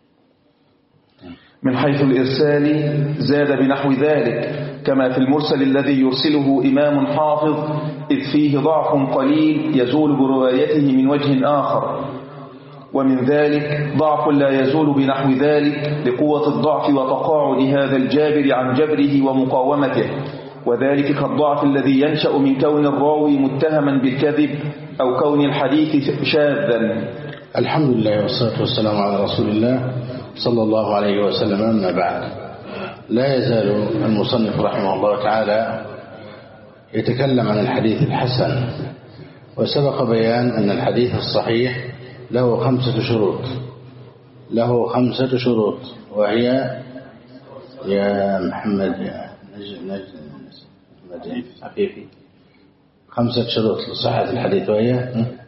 من حيث الإرسال زاد بنحو ذلك، كما في المرسل الذي يرسله إمام حافظ إذ فيه ضعف قليل يزول بروايته من وجه آخر. ومن ذلك ضعف لا يزول بنحو ذلك لقوة الضعف وتقاعد هذا الجابر عن جبره ومقاومته، وذلك كالضعف الذي ينشأ من كون الراوي متهما بالكذب أو كون الحديث شاذا. الحمد لله والصلاة والسلام على رسول الله صلى الله عليه وسلم. أما بعد، لا يزال المصنف رحمه الله تعالى يتكلم عن الحديث الحسن، وسبق بيان أن الحديث الصحيح له خمسة شروط له خمسة شروط وهي يا محمد يا نجد نجد حقيقي خمسة شروط لصحة الحديث، وهي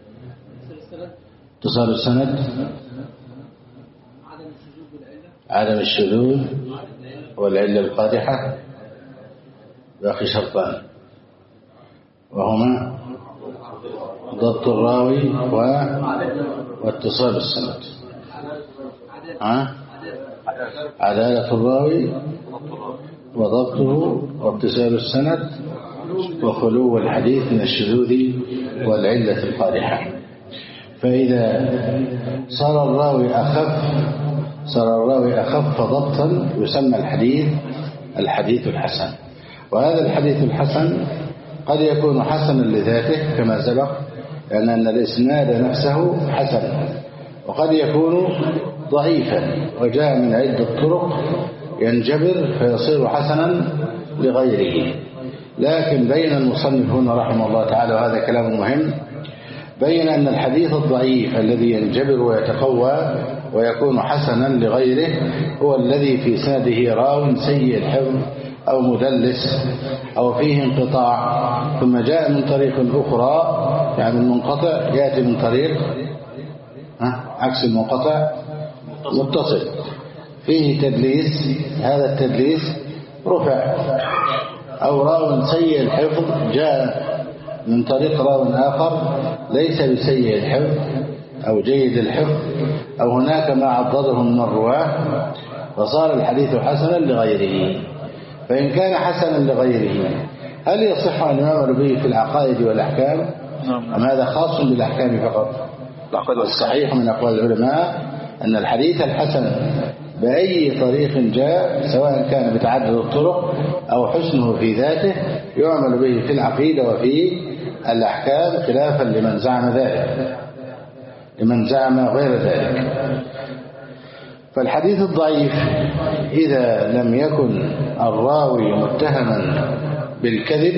اتصال السند، عدم الشذوذ والعلة القادحة، باقي شرطان. وهما ضبط الراوي و... واتصال السند. ها؟ عدالة الراوي وضبطه واتصال السند وخلو الحديث من الشذوذ والعلة القادحة. فإذا صار الراوي أخف صار الراوي أخف ضبطا يسمى الحديث الحديث الحسن. وهذا الحديث الحسن قد يكون حسنا لذاته كما سبق، لأن أن الإسناد نفسه حسن، وقد يكون ضعيفا وجاء من عدة طرق ينجبر فيصير حسنا لغيره. لكن بين المصنف هنا رحمه الله تعالى، وهذا كلام مهم، بين أن الحديث الضعيف الذي ينجبر ويتقوى ويكون حسنا لغيره هو الذي في سنده راو سيء الحفظ أو مدلس أو فيه انقطاع ثم جاء من طريق أخرى، يعني المنقطع يأتي من طريق عكس المنقطع متصل فيه تدليس، هذا التدليس رفع. أو راو سيء الحفظ جاء من طريق راو آخر ليس بسيء الحفظ أو جيد الحفظ، أو هناك ما عضده من الرواه فصار الحديث حسنا لغيره. فإن كان حسنا لغيره هل يصح أن يعمل به في العقائد والأحكام أم هذا خاص بالأحكام فقط؟ الصحيح من أقوال العلماء أن الحديث الحسن بأي طريق جاء سواء كان بتعدد الطرق أو حسنه في ذاته يعمل به في العقيدة وفي الأحكام، خلافا لمن زعم ذلك لمن زعم غير ذلك. فالحديث الضعيف إذا لم يكن الراوي متهما بالكذب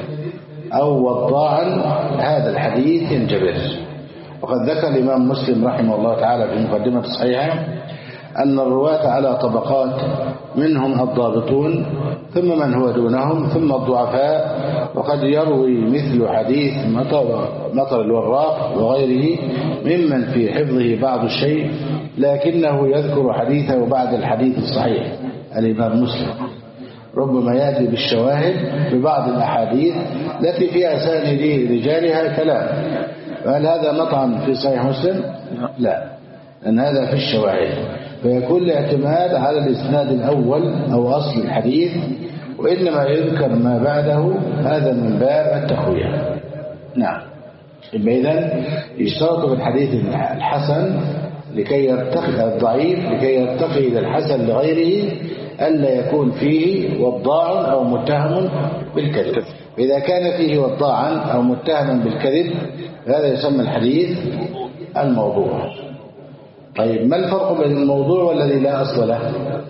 أو وضاعا هذا الحديث ينجبر. وقد ذكر الإمام مسلم رحمه الله تعالى في مقدمة صحيحه أن الرواة على طبقات، منهم الضابطون ثم من هو دونهم ثم الضعفاء، وقد يروي مثل حديث مطر, مطر الوراق وغيره ممن في حفظه بعض الشيء لكنه يذكر حديثه بعد الحديث الصحيح. الإمام مسلم ربما يأتي بالشواهد ببعض الأحاديث التي في أسانيد رجالها كلام، فهل هذا مطعن في صحيح مسلم؟ لا، لأن هذا في الشواهد، فيكون الاعتماد على الإسناد الأول أو أصل الحديث، وإنما يذكر ما بعده هذا من باب التقوية. نعم. إذن يشترط في الحديث الحسن لكي يرتقي الضعيف لكي يرتقي إلى الحسن لغيره ألا يكون فيه وضاع أو متهم بالكذب. إذا كان فيه وضاعا أو متهما بالكذب هذا يسمى الحديث الموضوع. طيب ما الفرق بين الموضوع والذي لا أصل له؟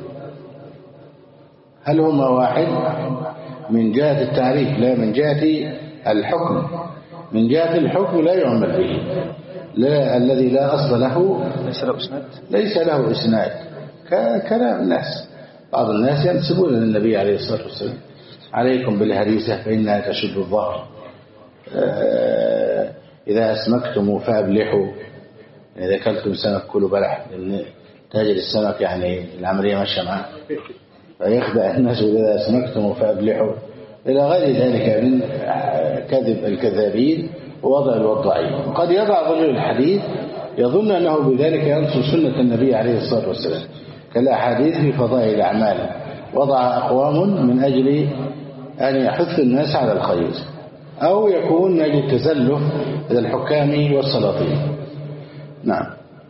هل هما واحد؟ من جهة التعريف لا، من جهة الحكم. من جهة الحكم لا يعمل به، لا الذي لا أصل له ليس له إسناد ليس له إسناد كلام الناس. بعض الناس ينسبون للنبي عليه الصلاة والسلام عليكم بالهريسة فإنها تشد الظهر، إذا أسمكتم فأبلحوا، إذا أكلتم سمك كلوا بلح، لأن تاجر السمك يعني العملية ماشية معه فيخدع الناس إذا أسمكتم فأبلحوا إلى غير ذلك من كذب الكذابين ووضع الوضعين. قد يضع رجل الحديث يظن أنه بذلك ينصر سنة النبي عليه الصلاة والسلام كالأحاديث في فضائل الأعمال، وضع أقوام من أجل أن يحث الناس على الخير، أو يكون من أجل التزلف إلى الحكام والسلاطين. نعم.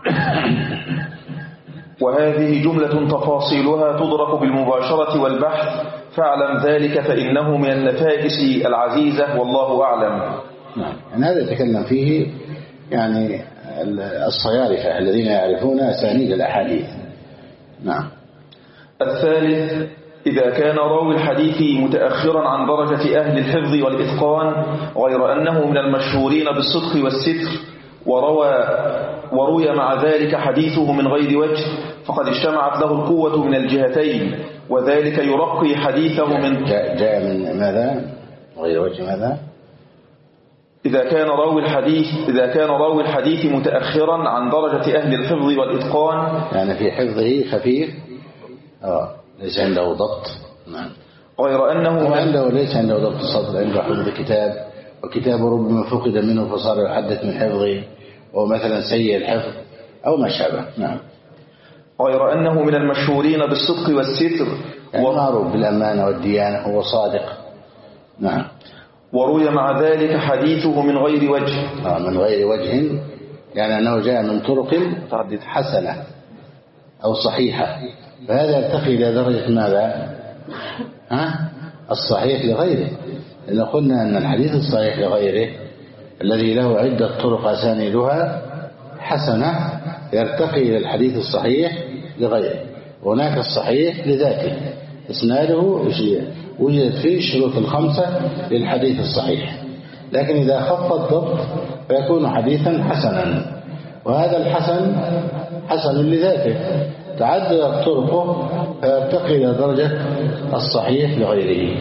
وهذه جملة تفاصيلها تدرك بالمباشرة والبحث، فاعلم ذلك فإنه من النفائس العزيزة والله أعلم. نعم. يعني هذا يتكلم فيه يعني الصيارفة الذين يعرفون أسانيد الأحاديث. نعم. الثالث إذا كان راوي الحديث متأخرا عن درجة أهل الحفظ والإتقان غير أنه من المشهورين بالصدق والستر، وروى وروي مع ذلك حديثه من غير وجه، فقد اجتمعت له القوة من الجهتين، وذلك يرقي حديثه من جاء, جاء من ماذا؟ غير وجه ماذا؟ إذا كان راوي الحديث إذا كان راوي الحديث متأخرا عن درجة أهل الحفظ والإتقان، يعني في حفظه خفيف اه ليس عنده ضبط. نعم. غير أنه عنده ليس عنده ضبط صدر، عنده حفظ كتاب وكتاب ربما فقد منه فصار يحدث من حفظه، ومثلا سيء الحفظ أو ما شابه. نعم. غير أنه من المشهورين بالصدق والستر، يعني معروف بالأمانة والديانة، هو صادق. نعم. وروي مع ذلك حديثه من غير وجه. آه من غير وجه يعني أنه جاء من طرق حسنة أو صحيحة، فهذا يرتقي إلى درجة ماذا؟ ها؟ الصحيح لغيره، لأن قلنا أن الحديث الصحيح لغيره الذي له عدة طرق أسانيدها حسنة يرتقي إلى الحديث الصحيح لغيره. هناك الصحيح لذاته إسناده وجدت فيه الشروط الخمسة للحديث الصحيح، لكن إذا خف الضبط فيكون حديثا حسنا، وهذا الحسن حسن لذاته تعددت طرقه فيرتقي إلى درجة الصحيح لغيره.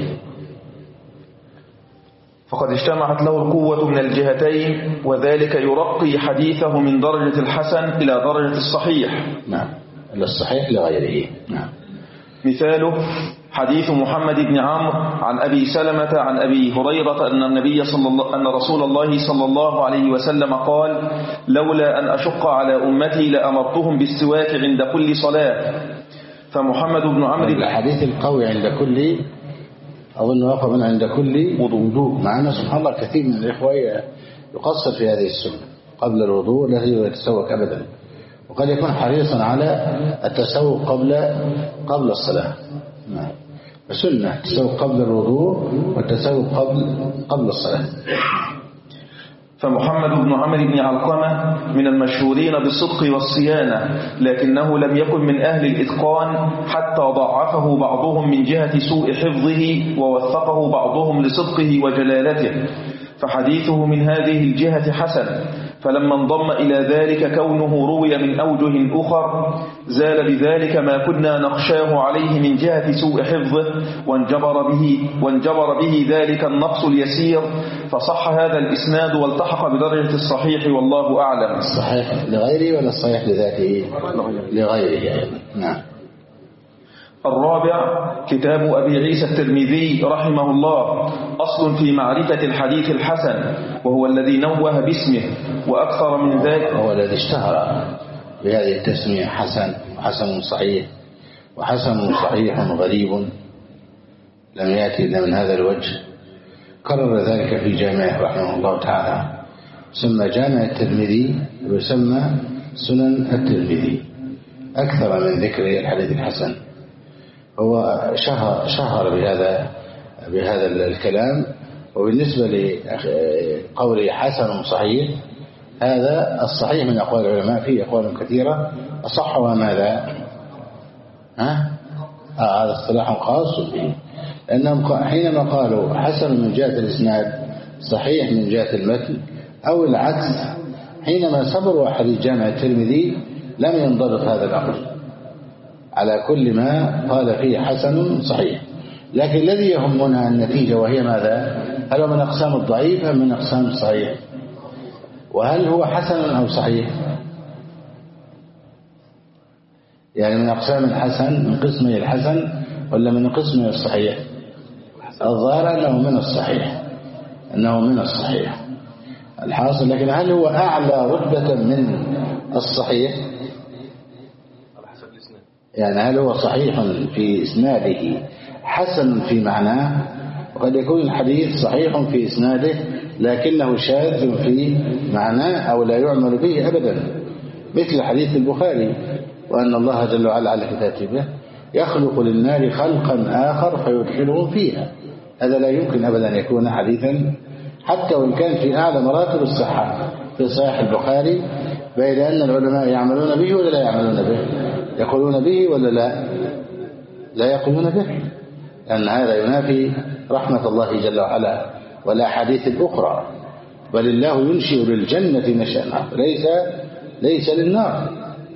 فقد اجتمعت له القوة من الجهتين، وذلك يرقي حديثه من درجة الحسن إلى درجة الصحيح. نعم، إلى الصحيح لغيره. نعم. مثاله حديث محمد بن عمرو عن أبي سلمة عن أبي هريرة أن النبي صلى الله أن رسول الله صلى الله عليه وسلم قال: لولا أن أشق على أمتي لأمرتهم بالسواك عند كل صلاة. فمحمد بن عمرو الحديث القوي عند كل أظن وقف من عند كل وضوء، مع أن سبحان الله كثير من الإخوة يقصر في هذه السنة قبل الوضوء لا يتسوق أبدا، وقد يكون حريصا على التسوق قبل قبل الصلاة. نعم. فسنة التسوق قبل الوضوء والتسوق قبل قبل الصلاة. فمحمد بن عمرو بن علقمة من المشهورين بالصدق والصيانة، لكنه لم يكن من أهل الإتقان حتى ضعفه بعضهم من جهة سوء حفظه ووثقه بعضهم لصدقه وجلالته، فحديثه من هذه الجهة حسن. فلما انضم إلى ذلك كونه روي من أوجه أخر زال بذلك ما كنا نخشاه عليه من جهة سوء حفظه، وانجبر به, وانجبر به ذلك النقص اليسير، فصح هذا الإسناد والتحق بدرجة الصحيح، والله أعلم. الصحيح لغيره ولا الصحيح لذاته؟ لغيره. نعم. الرابع كتاب أبي عيسى الترمذي رحمه الله، أصل في معرفة الحديث الحسن، وهو الذي نوه باسمه، وأكثر من ذلك هو الذي اشتهر بهذه التسمية حسن وحسن صحيح وحسن صحيح غريب لم يأتي إلا من هذا الوجه. كرر ذلك في جامعه رحمه الله تعالى، سمى جامع الترمذي ويسمى سنن الترمذي، أكثر من ذكر الحديث الحسن. هو شهر, شهر بهذا بهذا الكلام. وبالنسبة لقوله حسن صحيح، هذا الصحيح من أقوال العلماء، فيه أقوال كثيرة أصحها ماذا؟ ها؟ آه هذا اصطلاح خاص به، لأنهم حينما قالوا حسن من جهة الإسناد صحيح من جهة المتن أو العكس، حينما صبروا حديث جامع الترمذي لم ينضبط هذا الأمر على كل ما قال فيه حسن صحيح. لكن الذي يهمنا النتيجة، وهي ماذا؟ هل هو من أقسام الضعيف أم من أقسام الصحيح؟ وهل هو حسن أو صحيح؟ يعني من أقسام الحسن من قسمه الحسن ولا من قسمه الصحيح؟ الظاهر أنه من الصحيح، أنه من الصحيح الحاصل. لكن هل هو أعلى رتبة من الصحيح؟ يعني هل هو صحيح في إسناده حسن في معناه؟ وقد يكون الحديث صحيح في إسناده لكنه شاذ في معناه أو لا يعمل به أبدا، مثل حديث البخاري: وأن الله جل وعلا على كتابه يخلق للنار خلقا آخر فيدخلهم فيها. هذا لا يمكن أبدا أن يكون حديثا، حتى وإن كان في أعلى مراتب الصحة في صحيح البخاري، بين أن العلماء يعملون به ولا لا يعملون به؟ يقولون به ولا لا؟ لا يقولون به، لأن هذا ينافي رحمة الله جل وعلا والأحاديث الأخرى. بل الله ينشئ للجنة نشأ ليس ليس للنار.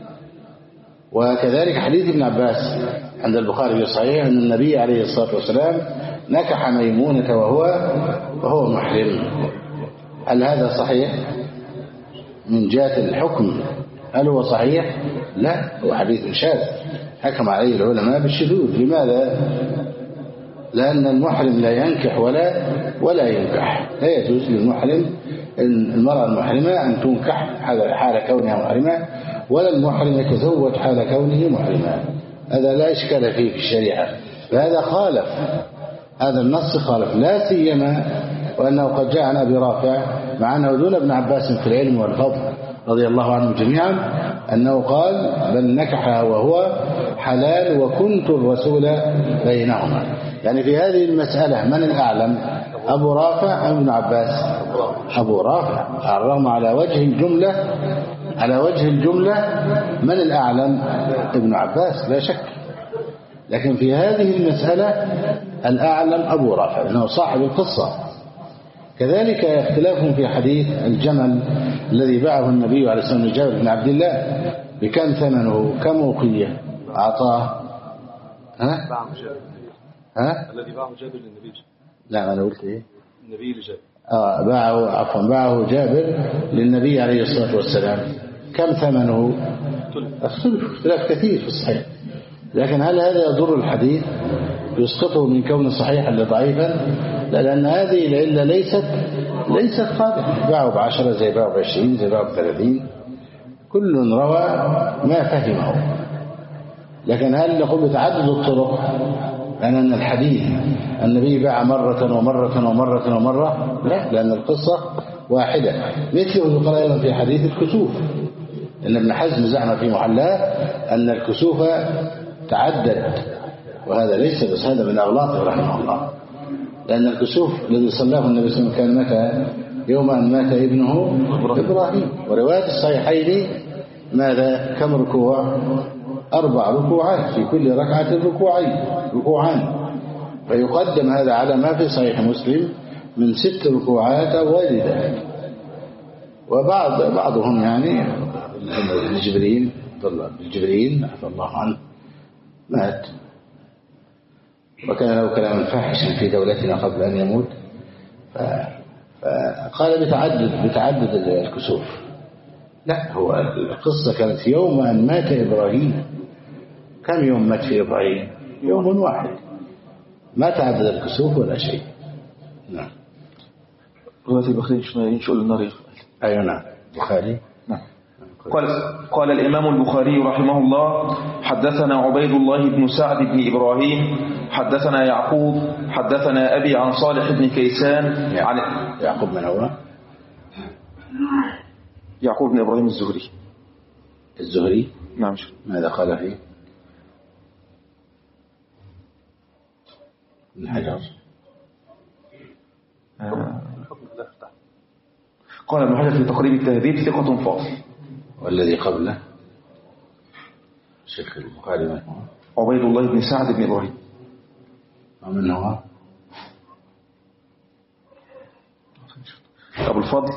وكذلك حديث ابن عباس عند البخاري في صحيح أن النبي عليه الصلاة والسلام نكح ميمونة وهو وهو محرم. هل هذا صحيح من جهة الحكم؟ هل هو صحيح؟ لا، هو حديث شاذ حكم عليه العلماء بالشذوذ. لماذا؟ لأن المحرم لا ينكح ولا ولا ينكح. لا يجوز للمحرم المرأة المحرمة أن تنكح حال كونها محرمة، ولا المحرم يتزوج حال كونه محرما. هذا لا إشكال فيه في الشريعة. فهذا خالف، هذا النص خالف، لا سيما وأنه قد جاء عن أبي رافع مع أنه دون ابن عباس في العلم والفضل رضي الله عنهم جميعا أنه قال بل نكحها وهو حلال وكنت الرسول بينهما. يعني في هذه المسألة من الأعلم، أبو رافع أم ابن عباس؟ أبو رافع، على الرغم على وجه الجملة على وجه الجملة من الأعلم؟ ابن عباس لا شك، لكن في هذه المسألة الأعلم أبو رافع لأنه صاحب القصة. كذلك اختلاف في حديث الجمل الذي باعه النبي عليه الصلاة والسلام لجابر بن عبد الله، بكم ثمنه؟ كم وقية أعطاه؟ ها؟ ها؟ الذي باعه جابر للنبي. لا أنا قلت إيه؟ النبي لجابر. آه باعه عفوا باعه جابر للنبي عليه الصلاة والسلام. كم ثمنه؟ الثلث. اختلاف كثير في الصحيح، لكن هل هذا يضر الحديث يسقطه من كون صحيحا لضعيفا؟ لا، لأن هذه العلة ليست ليست قادحة. باعوا بعشرة زي باعوا بعشرين زي باعوا بثلاثين، كل روى ما فهمه. لكن هل نقول بتعدد الطرق؟ لأن الحديث النبي باع مرة ومرة ومرة ومرة؟ لا، لأن القصة واحدة. مثله يقال أيضا في حديث الكسوف، إن ابن حزم زعم في محلاه أن الكسوف تعدد، وهذا ليس بس، هذا من أغلاطه رحمه الله، لأن الكسوف الذي صلاه النبي صلى الله عليه وسلم كان متى؟ يوم أن مات ابنه إبراهيم. ورواية الصحيحين ماذا؟ كم ركوع؟ أربع ركوعات، في كل ركعة ركوعين ركوعان، فيقدم هذا على ما في صحيح مسلم من ست ركوعات واردة. وبعض بعضهم يعني الجبريل الجبريل عفى الله عنه مات وكان له كلاما فاحشا في دولتنا قبل أن يموت، فقال بتعدد بتعدد الكسوف. لا، هو القصة كانت يوم أن مات إبراهيم. كم يوم مات في إبراهيم؟ يوم واحد، ما تعدد الكسوف ولا شيء. نعم. رواية البخاري ينشئ النار. أيوة نعم البخاري. نعم. قال قال الإمام البخاري رحمه الله: حدثنا عبيد الله بن سعد بن إبراهيم حدثنا يعقوب حدثنا أبي عن صالح بن كيسان عن يعقوب من هو؟ يعقوب بن إبراهيم الزهري. الزهري نعم. ماذا قال فيه؟ ابن حجر. آه. قال ابن حجر في تقريب التهذيب: ثقة فاضل. والذي قبله شيخ البخاري من هو؟ عبيد الله بن سعد بن إبراهيم. ومن هو؟ أبو الفضل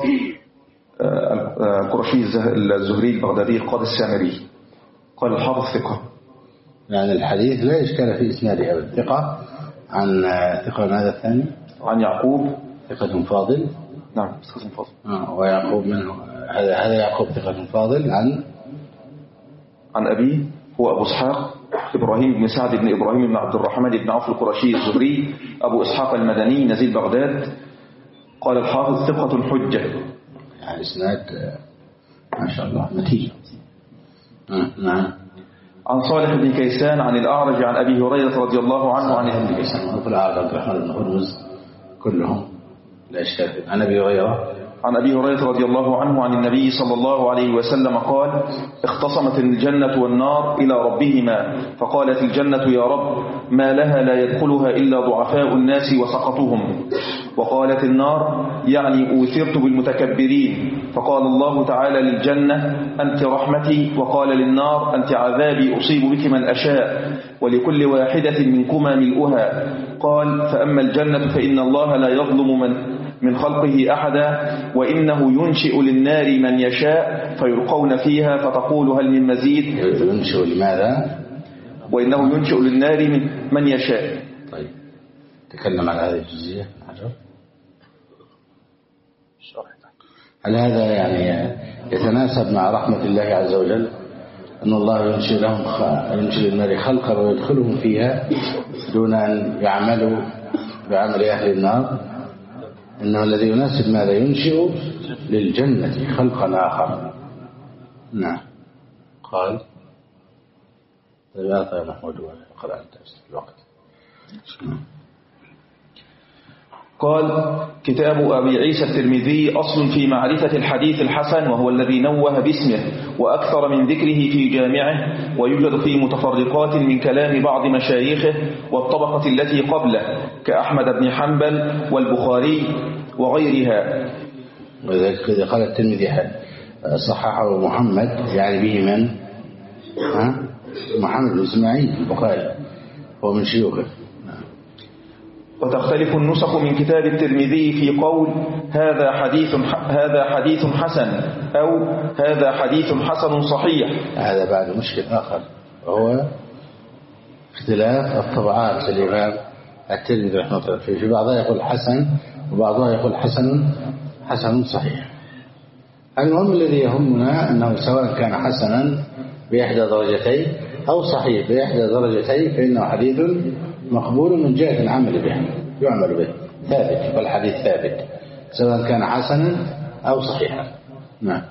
القرشي الزهري البغدادي القاضي السامري. قال الحافظ ثقة. يعني الحديث لا إشكال في إسناده أبدا. ثقة عن ثقة من هذا الثاني؟ عن يعقوب ثقة فاضل. نعم ثقة فاضل. آه ويعقوب منه هذا هذا يعقوب ثقة فاضل عن عن أبيه هو أبو إسحاق إبراهيم بن سعد بن إبراهيم بن عبد الرحمن بن عوف القرشي الزهري أبو إسحاق المدني نزيل بغداد. قال الحافظ ثقة حجة. يعني إسناد ما شاء الله متين. نعم. عن صالح بن كيسان عن الأعرج عن أبي هريرة رضي الله عنه عن ابن كيسان وفي الأعرج عبد الرحمن بن هرمز كلهم لا إشكال. عن أبي هريرة عن أبي هريرة رضي الله عنه عن النبي صلى الله عليه وسلم قال: اختصمت الجنة والنار إلى ربهما، فقالت الجنة: يا رب، ما لها لا يدخلها إلا ضعفاء الناس وسقطهم. وقالت النار: يعني أوثرت بالمتكبرين. فقال الله تعالى للجنة: أنت رحمتي. وقال للنار: أنت عذابي أصيب بك من أشاء، ولكل واحدة منكما ملؤها. قال: فأما الجنة فإن الله لا يظلم من من خلقه أحدا، وإنه ينشئ للنار من يشاء فيلقون فيها فتقول هل من مزيد. ينشئ لماذا؟ وإنه ينشئ للنار من, من يشاء. طيب تكلم على هذه الجزئية. هل هذا يعني يتناسب مع رحمة الله عز وجل أن الله ينشئ لهم ينشئ للنار خلقا ويدخلهم فيها؟ دون أن يعملوا بعمل أهل النار، إنه الذي يناسب ماذا ينشئ للجنة خلقا آخر. نعم. قال طيب يا محمود قرأ أنت الوقت. قال كتاب أبي عيسى الترمذي أصل في معرفة الحديث الحسن، وهو الذي نوه باسمه وأكثر من ذكره في جامعه، ويوجد في متفرقات من كلام بعض مشايخه والطبقة التي قبله كأحمد بن حنبل والبخاري وغيرها. وذلك قال الترمذي صححه محمد، يعني به من؟ ها؟ محمد بن إسماعيل البخاري هو من شيوخه. وتختلف النسخ من كتاب الترمذي في قول هذا حديث هذا حديث حسن أو هذا حديث حسن صحيح. هذا بعد مشكل آخر، وهو اختلاف الطبعات للإمام الترمذي رحمه الله. في بعضها يقول حسن وبعضها يقول حسن حسن صحيح. المهم الذي يهمنا أنه سواء كان حسنا بإحدى درجتين أو صحيح بإحدى درجتين فإنه حديث مقبول من جهة العمل به، يعمل به، ثابت، والحديث ثابت سواء كان حسنا أو صحيحا. نعم.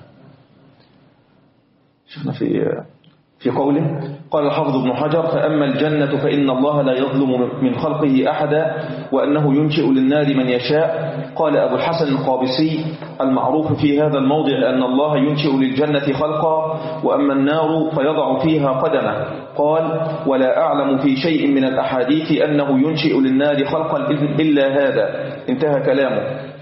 شفنا في في قوله قال الحافظ ابن حجر فأما الجنة فإن الله لا يظلم من خلقه أحدا وأنه ينشئ للنار من يشاء. قال أبو الحسن القابسي المعروف في هذا الموضع أن الله ينشئ للجنة خلقا، وأما النار فيضع فيها قدمه. قال ولا أعلم في شيء من الأحاديث أنه ينشئ للنار خلقا إلا هذا. انتهى كلامه.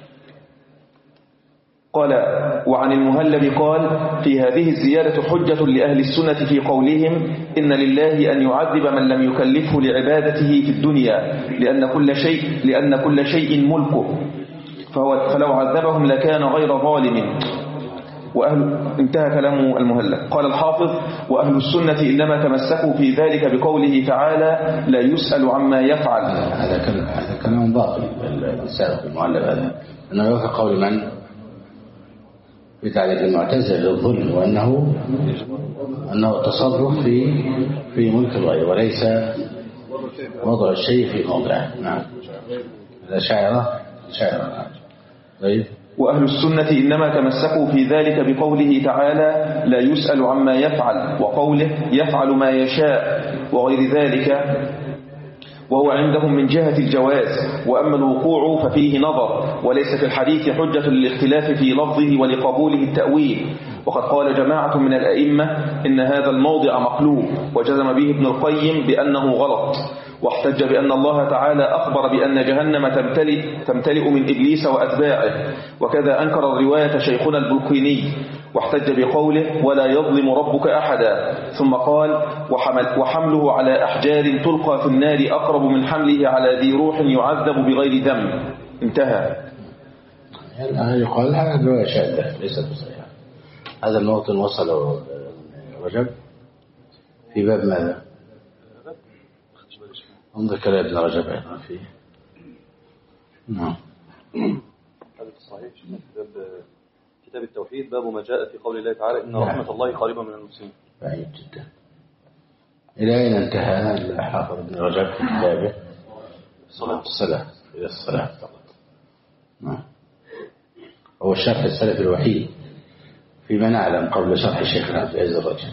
قال وعن المهلب قال في هذه الزيادة حجة لأهل السنة في قولهم إن لله أن يعذب من لم يكلفه لعبادته في الدنيا لأن كل شيء, لأن كل شيء ملكه، فهو فلو عذبهم لكان غير ظالم. وأهل انتهى كلام المهلب. قال الحافظ وأهل السنة إنما تمسكوا في ذلك بقوله تعالى لا يسأل عما يفعل. هذا كلام هذا كلام باطل السابق المهلب، هذا أنه يوافق قول من بتعريف المعتزلة للظلم، وأنه أنه تصرف في في ملك الغير وليس وضع الشيء في موضعه. نعم. هذا شاعرة شاعرة. طيب. وأهل السنة إنما تمسكوا في ذلك بقوله تعالى لا يسأل عما يفعل، وقوله يفعل ما يشاء وغير ذلك، وهو عندهم من جهة الجواز. وأما الوقوع ففيه نظر، وليس في الحديث حجة للاختلاف في لفظه ولقبوله التأويل. وقد قال جماعة من الأئمة إن هذا الموضع مقلوب، وجزم به ابن القيم بأنه غلط، واحتج بأن الله تعالى أخبر بأن جهنم تمتلئ, تمتلئ من إبليس وأتباعه، وكذا أنكر الرواية شيخنا البلقيني، واحتج بقوله ولا يظلم ربك أحدا. ثم قال وحمل وحمله على أحجار تلقى في النار أقرب من حمله على ذي روح يعذب بغير ذنب. انتهى. يقال هذا الرواية شاذة ليست بصحيحة. هذا الموطن وصله رجب في باب ماذا؟ انظر كلام ابن رجب أيضا فيه. نعم. هذا الصحيح كتاب كتاب التوحيد باب ما جاء في قول الله تعالى إن رحمة الله قريبة من المسلمين. بعيد جدا. إلى أين انتهى الحافظ ابن رجب في كتابه؟ الصلاة الصلاة إلى الصلاة فقط. نعم. هو الشرح السلفي الوحيد فيما نعلم قبل شرح الشيخ عبد العزيز الرجل.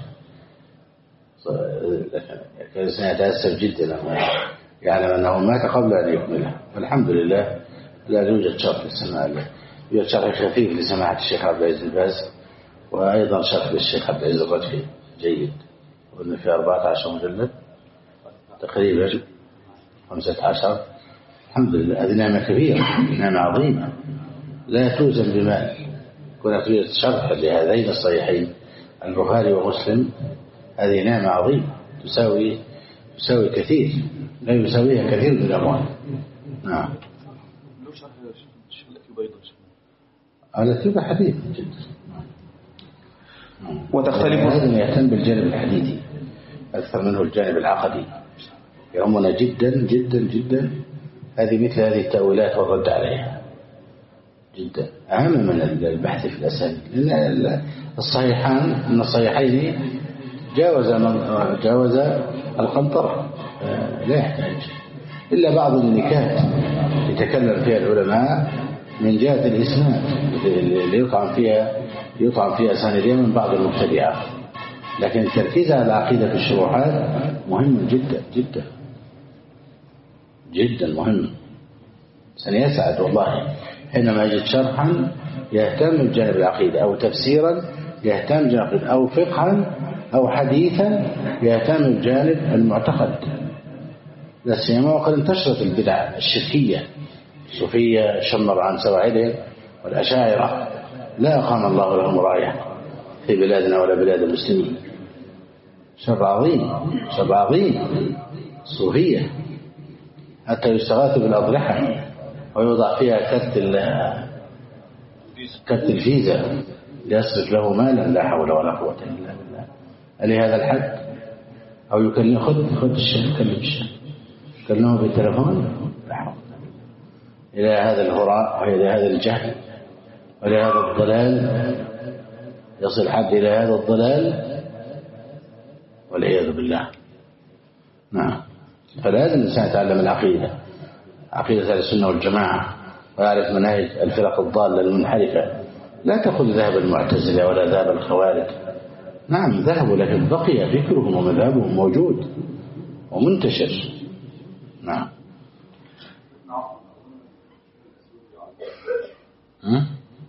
كان سيتأسف جدا لما يعلم أنه مات قبل أن يكمله، فالحمد لله لا يوجد شرح للسماع له. يوجد شرح خفيف لسماعة الشيخ عبد العزيز الباز، وأيضا شرح للشيخ عبد العزيز الرجل جيد، وأنه في أربعة عشر مجلد تقريبا خمسة عشر. الحمد لله، هذه نعمة كبيرة، نعمة عظيمة لا توزن بمال. كنا توجد شرح لهذين الصحيحين البخاري ومسلم، هذه نعمة عظيمة تساوي تساوي كثير، لا يساويها كثير من الأموال. نعم. لو شرح الشيخ الأثيوبي الأثيوبي حديث جدا. وتختلف هذا يهتم بالجانب الحديثي أكثر منه الجانب العقدي. يهمنا جدا جدا جدا هذه مثل هذه التأويلات والرد عليها جدا، أهم من البحث في الأسانيد، لأن الصحيحان من الصحيحين جاوز من جاوز القنطرة، لا يحتاج إلا بعض النكات يتكلم فيها العلماء من جهة الإسناد اللي يطعن فيها يطعن فيها سانديا من بعض المبتدعات، لكن التركيز على العقيدة في الشروحات مهم جدا جدا جدا مهم. سنيسعد والله حينما يجد شرحا يهتم بجانب العقيدة، أو تفسيرا يهتم بجانب العقيدة، أو فقها أو حديثا يهتم بجانب المعتقد، لا سيما وقد انتشرت البدع الشركية الصوفية شمر عن سواعدهم والأشاعرة لا أقام الله لهم راية في بلادنا ولا بلاد المسلمين. شر عظيم شر عظيم صوفية حتى يستغاث بالأضرحة ويوضع فيها كرت كرت الفيزا ليصرف له مالا لا حول ولا قوة إلا بالله. ألهذا الحد؟ أو يكلم خذ خذ الشيخ كلم الشيخ كلمه بالتلفون لا حول إلى هذا الهراء وإلى هذا الجهل وإلى هذا الضلال، يصل حد إلى هذا الضلال والعياذ بالله. نعم. فلازم الإنسان يتعلم العقيدة، عقيدة السنة والجماعة، ويعرف مناهج الفرق الضالة المنحرفة. لا تقل ذهب المعتزلة ولا ذهب الخوارج، نعم ذهبوا لكن بقي فكرهم ومذهبهم موجود ومنتشر. نعم. ها؟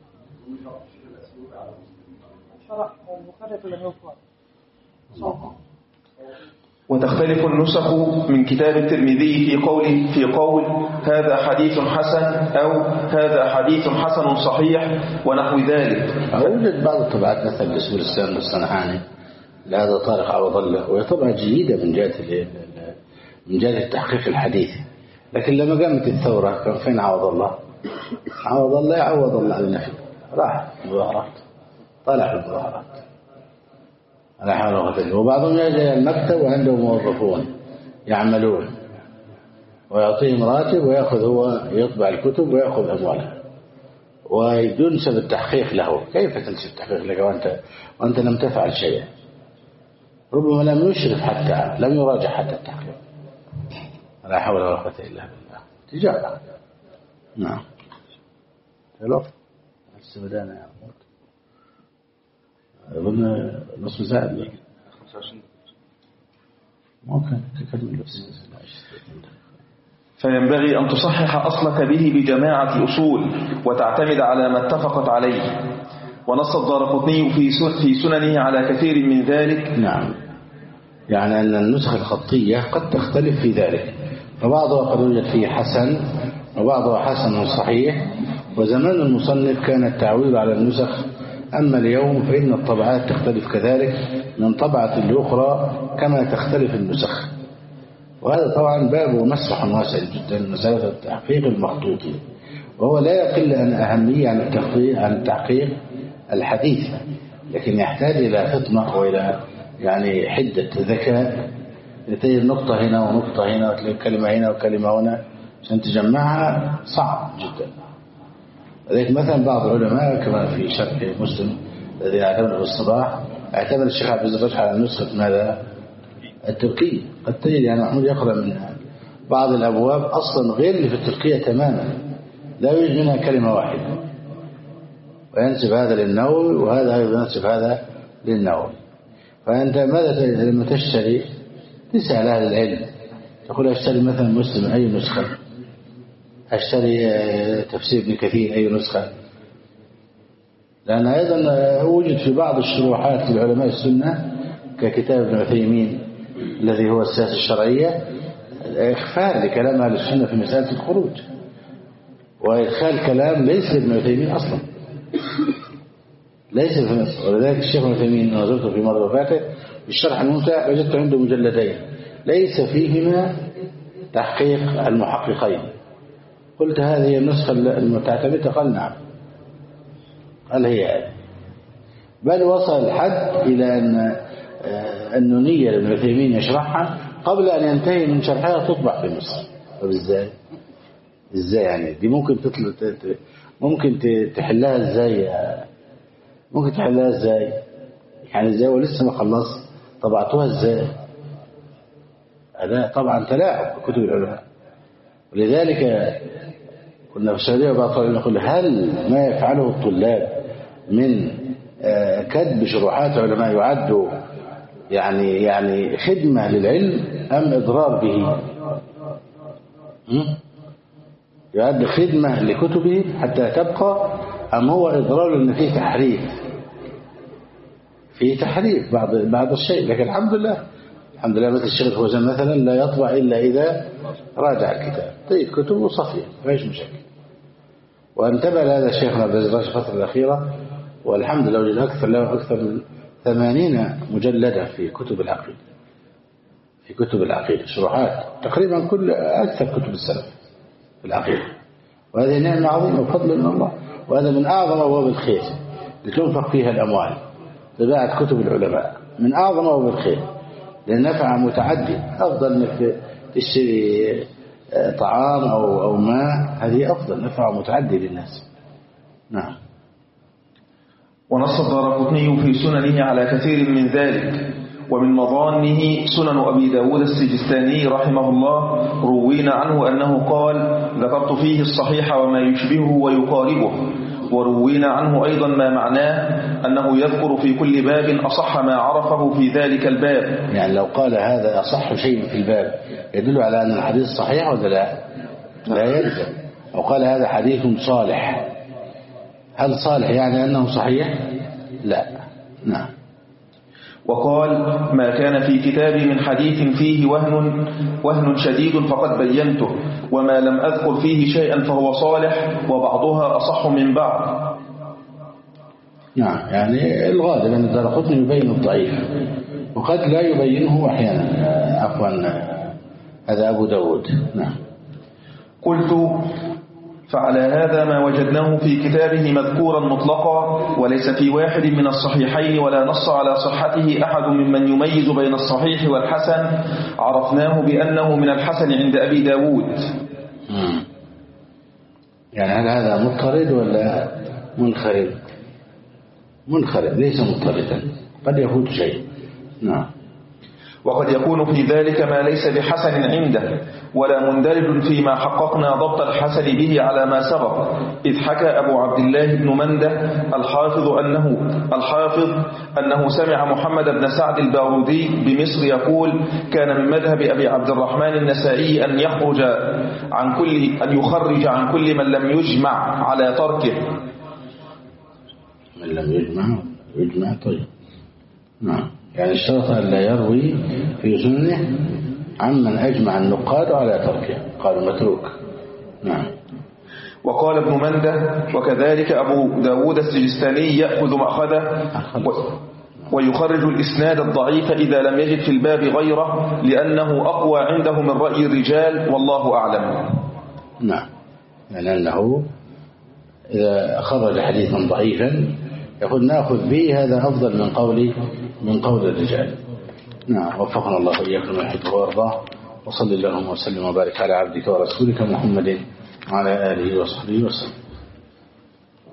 وتختلف النسخ من كتاب الترمذي في قول في قول هذا حديث حسن أو هذا حديث حسن صحيح ونحو ذلك. أوجد بعض الطبعات مثل لسبيل السلام الصنعاني لهذا طارق عوض الله، وهي طبعة جيدة من جهة من جهة التحقيق الحديثي، لكن لما قامت الثورة كان فين عوض الله؟ عوض الله يعوض الله على النفي، راح المظاهرات، طلع المظاهرات على حول ولا قوة. وبعضهم يجي المكتب وعنده موظفون يعملون ويعطيهم راتب ويأخذ هو يطبع الكتب ويأخذ أموالها وينسب التحقيق له. كيف تنسب التحقيق لك وأنت وأنت لم تفعل شيئا؟ ربما لم يشرف حتى لم يراجع حتى التحقيق. لا حول ولا قوة إلا بالله. تجارة. نعم. حلو. السودان يا أخوات. أظن نصف ساعة لك. ممكن تكلم بس. فينبغي أن تصحح أصلك به بجماعة أصول وتعتمد على ما اتفقت عليه. ونص الدارقطني في في سننه على كثير من ذلك. نعم. يعني أن النسخة الخطية قد تختلف في ذلك، فبعضها قد يوجد فيه حسن وبعضها حسن صحيح. وزمان المصنف كان التعويل على النسخ، أما اليوم فإن الطبعات تختلف كذلك من طبعة لأخرى كما تختلف النسخ. وهذا طبعا باب ومسرح واسع جدا، مسألة التحقيق المخطوطي، وهو لا يقل عن أهمية عن التحقيق عن التحقيق الحديث، لكن يحتاج إلى فطنة وإلى يعني حدة ذكاء لتجد نقطة هنا ونقطة هنا وتلاقي كلمة هنا وكلمة هنا عشان تجمعها صعب جدا. لذلك مثلا بعض العلماء كما في شرح مسلم الذي اعتمد في الصباح اعتمد الشيخ عبد الرزاق على نسخة ماذا؟ التركية. قد تجد يعني محمود يقرأ من بعض الأبواب أصلا غير اللي في التركية تماما، لا يوجد منها كلمة واحدة، وينسب هذا للنووي وهذا ينسب هذا للنووي. فأنت ماذا لما تشتري؟ تسأل أهل العلم، تقول أشتري مثلا مسلم أي نسخة، أشتري تفسير ابن كثير أي نسخة، لأن أيضا وجد في بعض الشروحات للعلماء السنة ككتاب ابن عثيمين الذي هو السياسة الشرعية إخفاء لكلام أهل السنة في مسألة الخروج، وإدخال كلام ليس ابن عثيمين أصلا، ليس في مصر. ولذلك الشيخ ابن عثيمين نظرته في مرة وفاته بالشرح الممتع وجدت عنده مجلدين ليس فيهما تحقيق المحققين. قلت هذه النسخة المتعتمدة؟ قال نعم. قال هي هذه. بل وصل الحد إلى أن النونية لابن عثيمين يشرحها قبل أن ينتهي من شرحها تطبع في مصر. طب ازاي؟ ازاي يعني دي ممكن تطلع ممكن تحلها ازاي؟ ممكن تحلها ازاي؟ يعني ازاي ولسه ما خلص؟ طبعتوها ازاي؟ هذا طبعا تلاعب بكتب العلماء. ولذلك كنا في السعودية وبعض الطلاب يقول هل ما يفعله الطلاب من كتب شروحات علماء يعد يعني يعني خدمة للعلم أم إضرار به؟ يعد خدمة لكتبه حتى تبقى أم هو إضرار لأن فيه تحريف فيه تحريف بعض بعض الشيء. لكن الحمد لله الحمد لله مثل الشيخ الفوزان مثلا لا يطبع إلا إذا راجع الكتاب. طيب كتبه صفية ما فيش مشاكل. وانتبه لهذا الشيخ عبد العزيز راشد الفترة الأخيرة والحمد لله وجد أكثر له أكثر من ثمانين مجلدة في كتب العقيدة في كتب العقيدة شروحات تقريبا كل أكثر كتب السلف في العقيدة. وهذه نعمة عظيمة وفضل من الله. وهذا من أعظم أبواب الخير لتنفق فيها الأموال. طباعة كتب العلماء من أعظم أبواب الخير لأن نفع متعدد. أفضل أنك تشتري طعام أو أو ماء هذه أفضل نفع متعدد للناس. نعم. ونص الدارقطني في سننه على كثير من ذلك. ومن مظانه سنن أبي داود السجستاني رحمه الله روينا عنه أنه قال ذكرت فيه الصحيح وما يشبهه ويقاربه. وروينا عنه أيضا ما معناه أنه يذكر في كل باب أصح ما عرفه في ذلك الباب. يعني لو قال هذا أصح شيء في الباب يدل على أن الحديث صحيح ولا لا؟ لا يلزم. أو قال هذا حديث صالح هل صالح يعني أنه صحيح؟ لا. نعم. وقال ما كان في كتابي من حديث فيه وهن وهن شديد فقد بينته وما لم أذكر فيه شيئا فهو صالح وبعضها أصح من بعض. نعم. يعني الغالب أن الدارقطني يبين الضعيف وقد لا يبينه أحيانا. عفوا هذا أبو داود. نعم. قلت فعلى هذا ما وجدناه في كتابه مذكورا مطلقا وليس في واحد من الصحيحين ولا نص على صحته أحد ممن يميز بين الصحيح والحسن عرفناه بأنه من الحسن عند أبي داود. يعني هل هذا مضطرد ولا منخرد؟ منخرد ليس مضطردا قد يفوت شيء. نعم. وقد يكون في ذلك ما ليس بحسن عنده ولا مندرج فيما حققنا ضبط الحسن به على ما سبق. إذ حكى أبو عبد الله بن منده الحافظ أنه الحافظ أنه سمع محمد بن سعد البارودي بمصر يقول كان من مذهب أبي عبد الرحمن النسائي أن يخرج عن كل أن يخرج عن كل من لم يجمع على تركه. من لم يجمع يجمع طيب. نعم. يعني اشترط أن لا يروي في سنه عمن أجمع النقاد على تركه قال متروك. نعم. وقال ابن منده وكذلك أبو داود السجستاني يأخذ مأخذه ويخرج الإسناد الضعيف إذا لم يجد في الباب غيره لأنه أقوى عنده من رأي الرجال والله أعلم. نعم. يعني أنه إذا خرج حديثا ضعيفا يقول نأخذ به هذا أفضل من قول من قول الرجال. نعم. وفقنا الله وإياكم ويحبه ويرضاه. وصلى اللهم وسلم وبارك على عبدك ورسولك محمد وعلى آله وصحبه وسلم.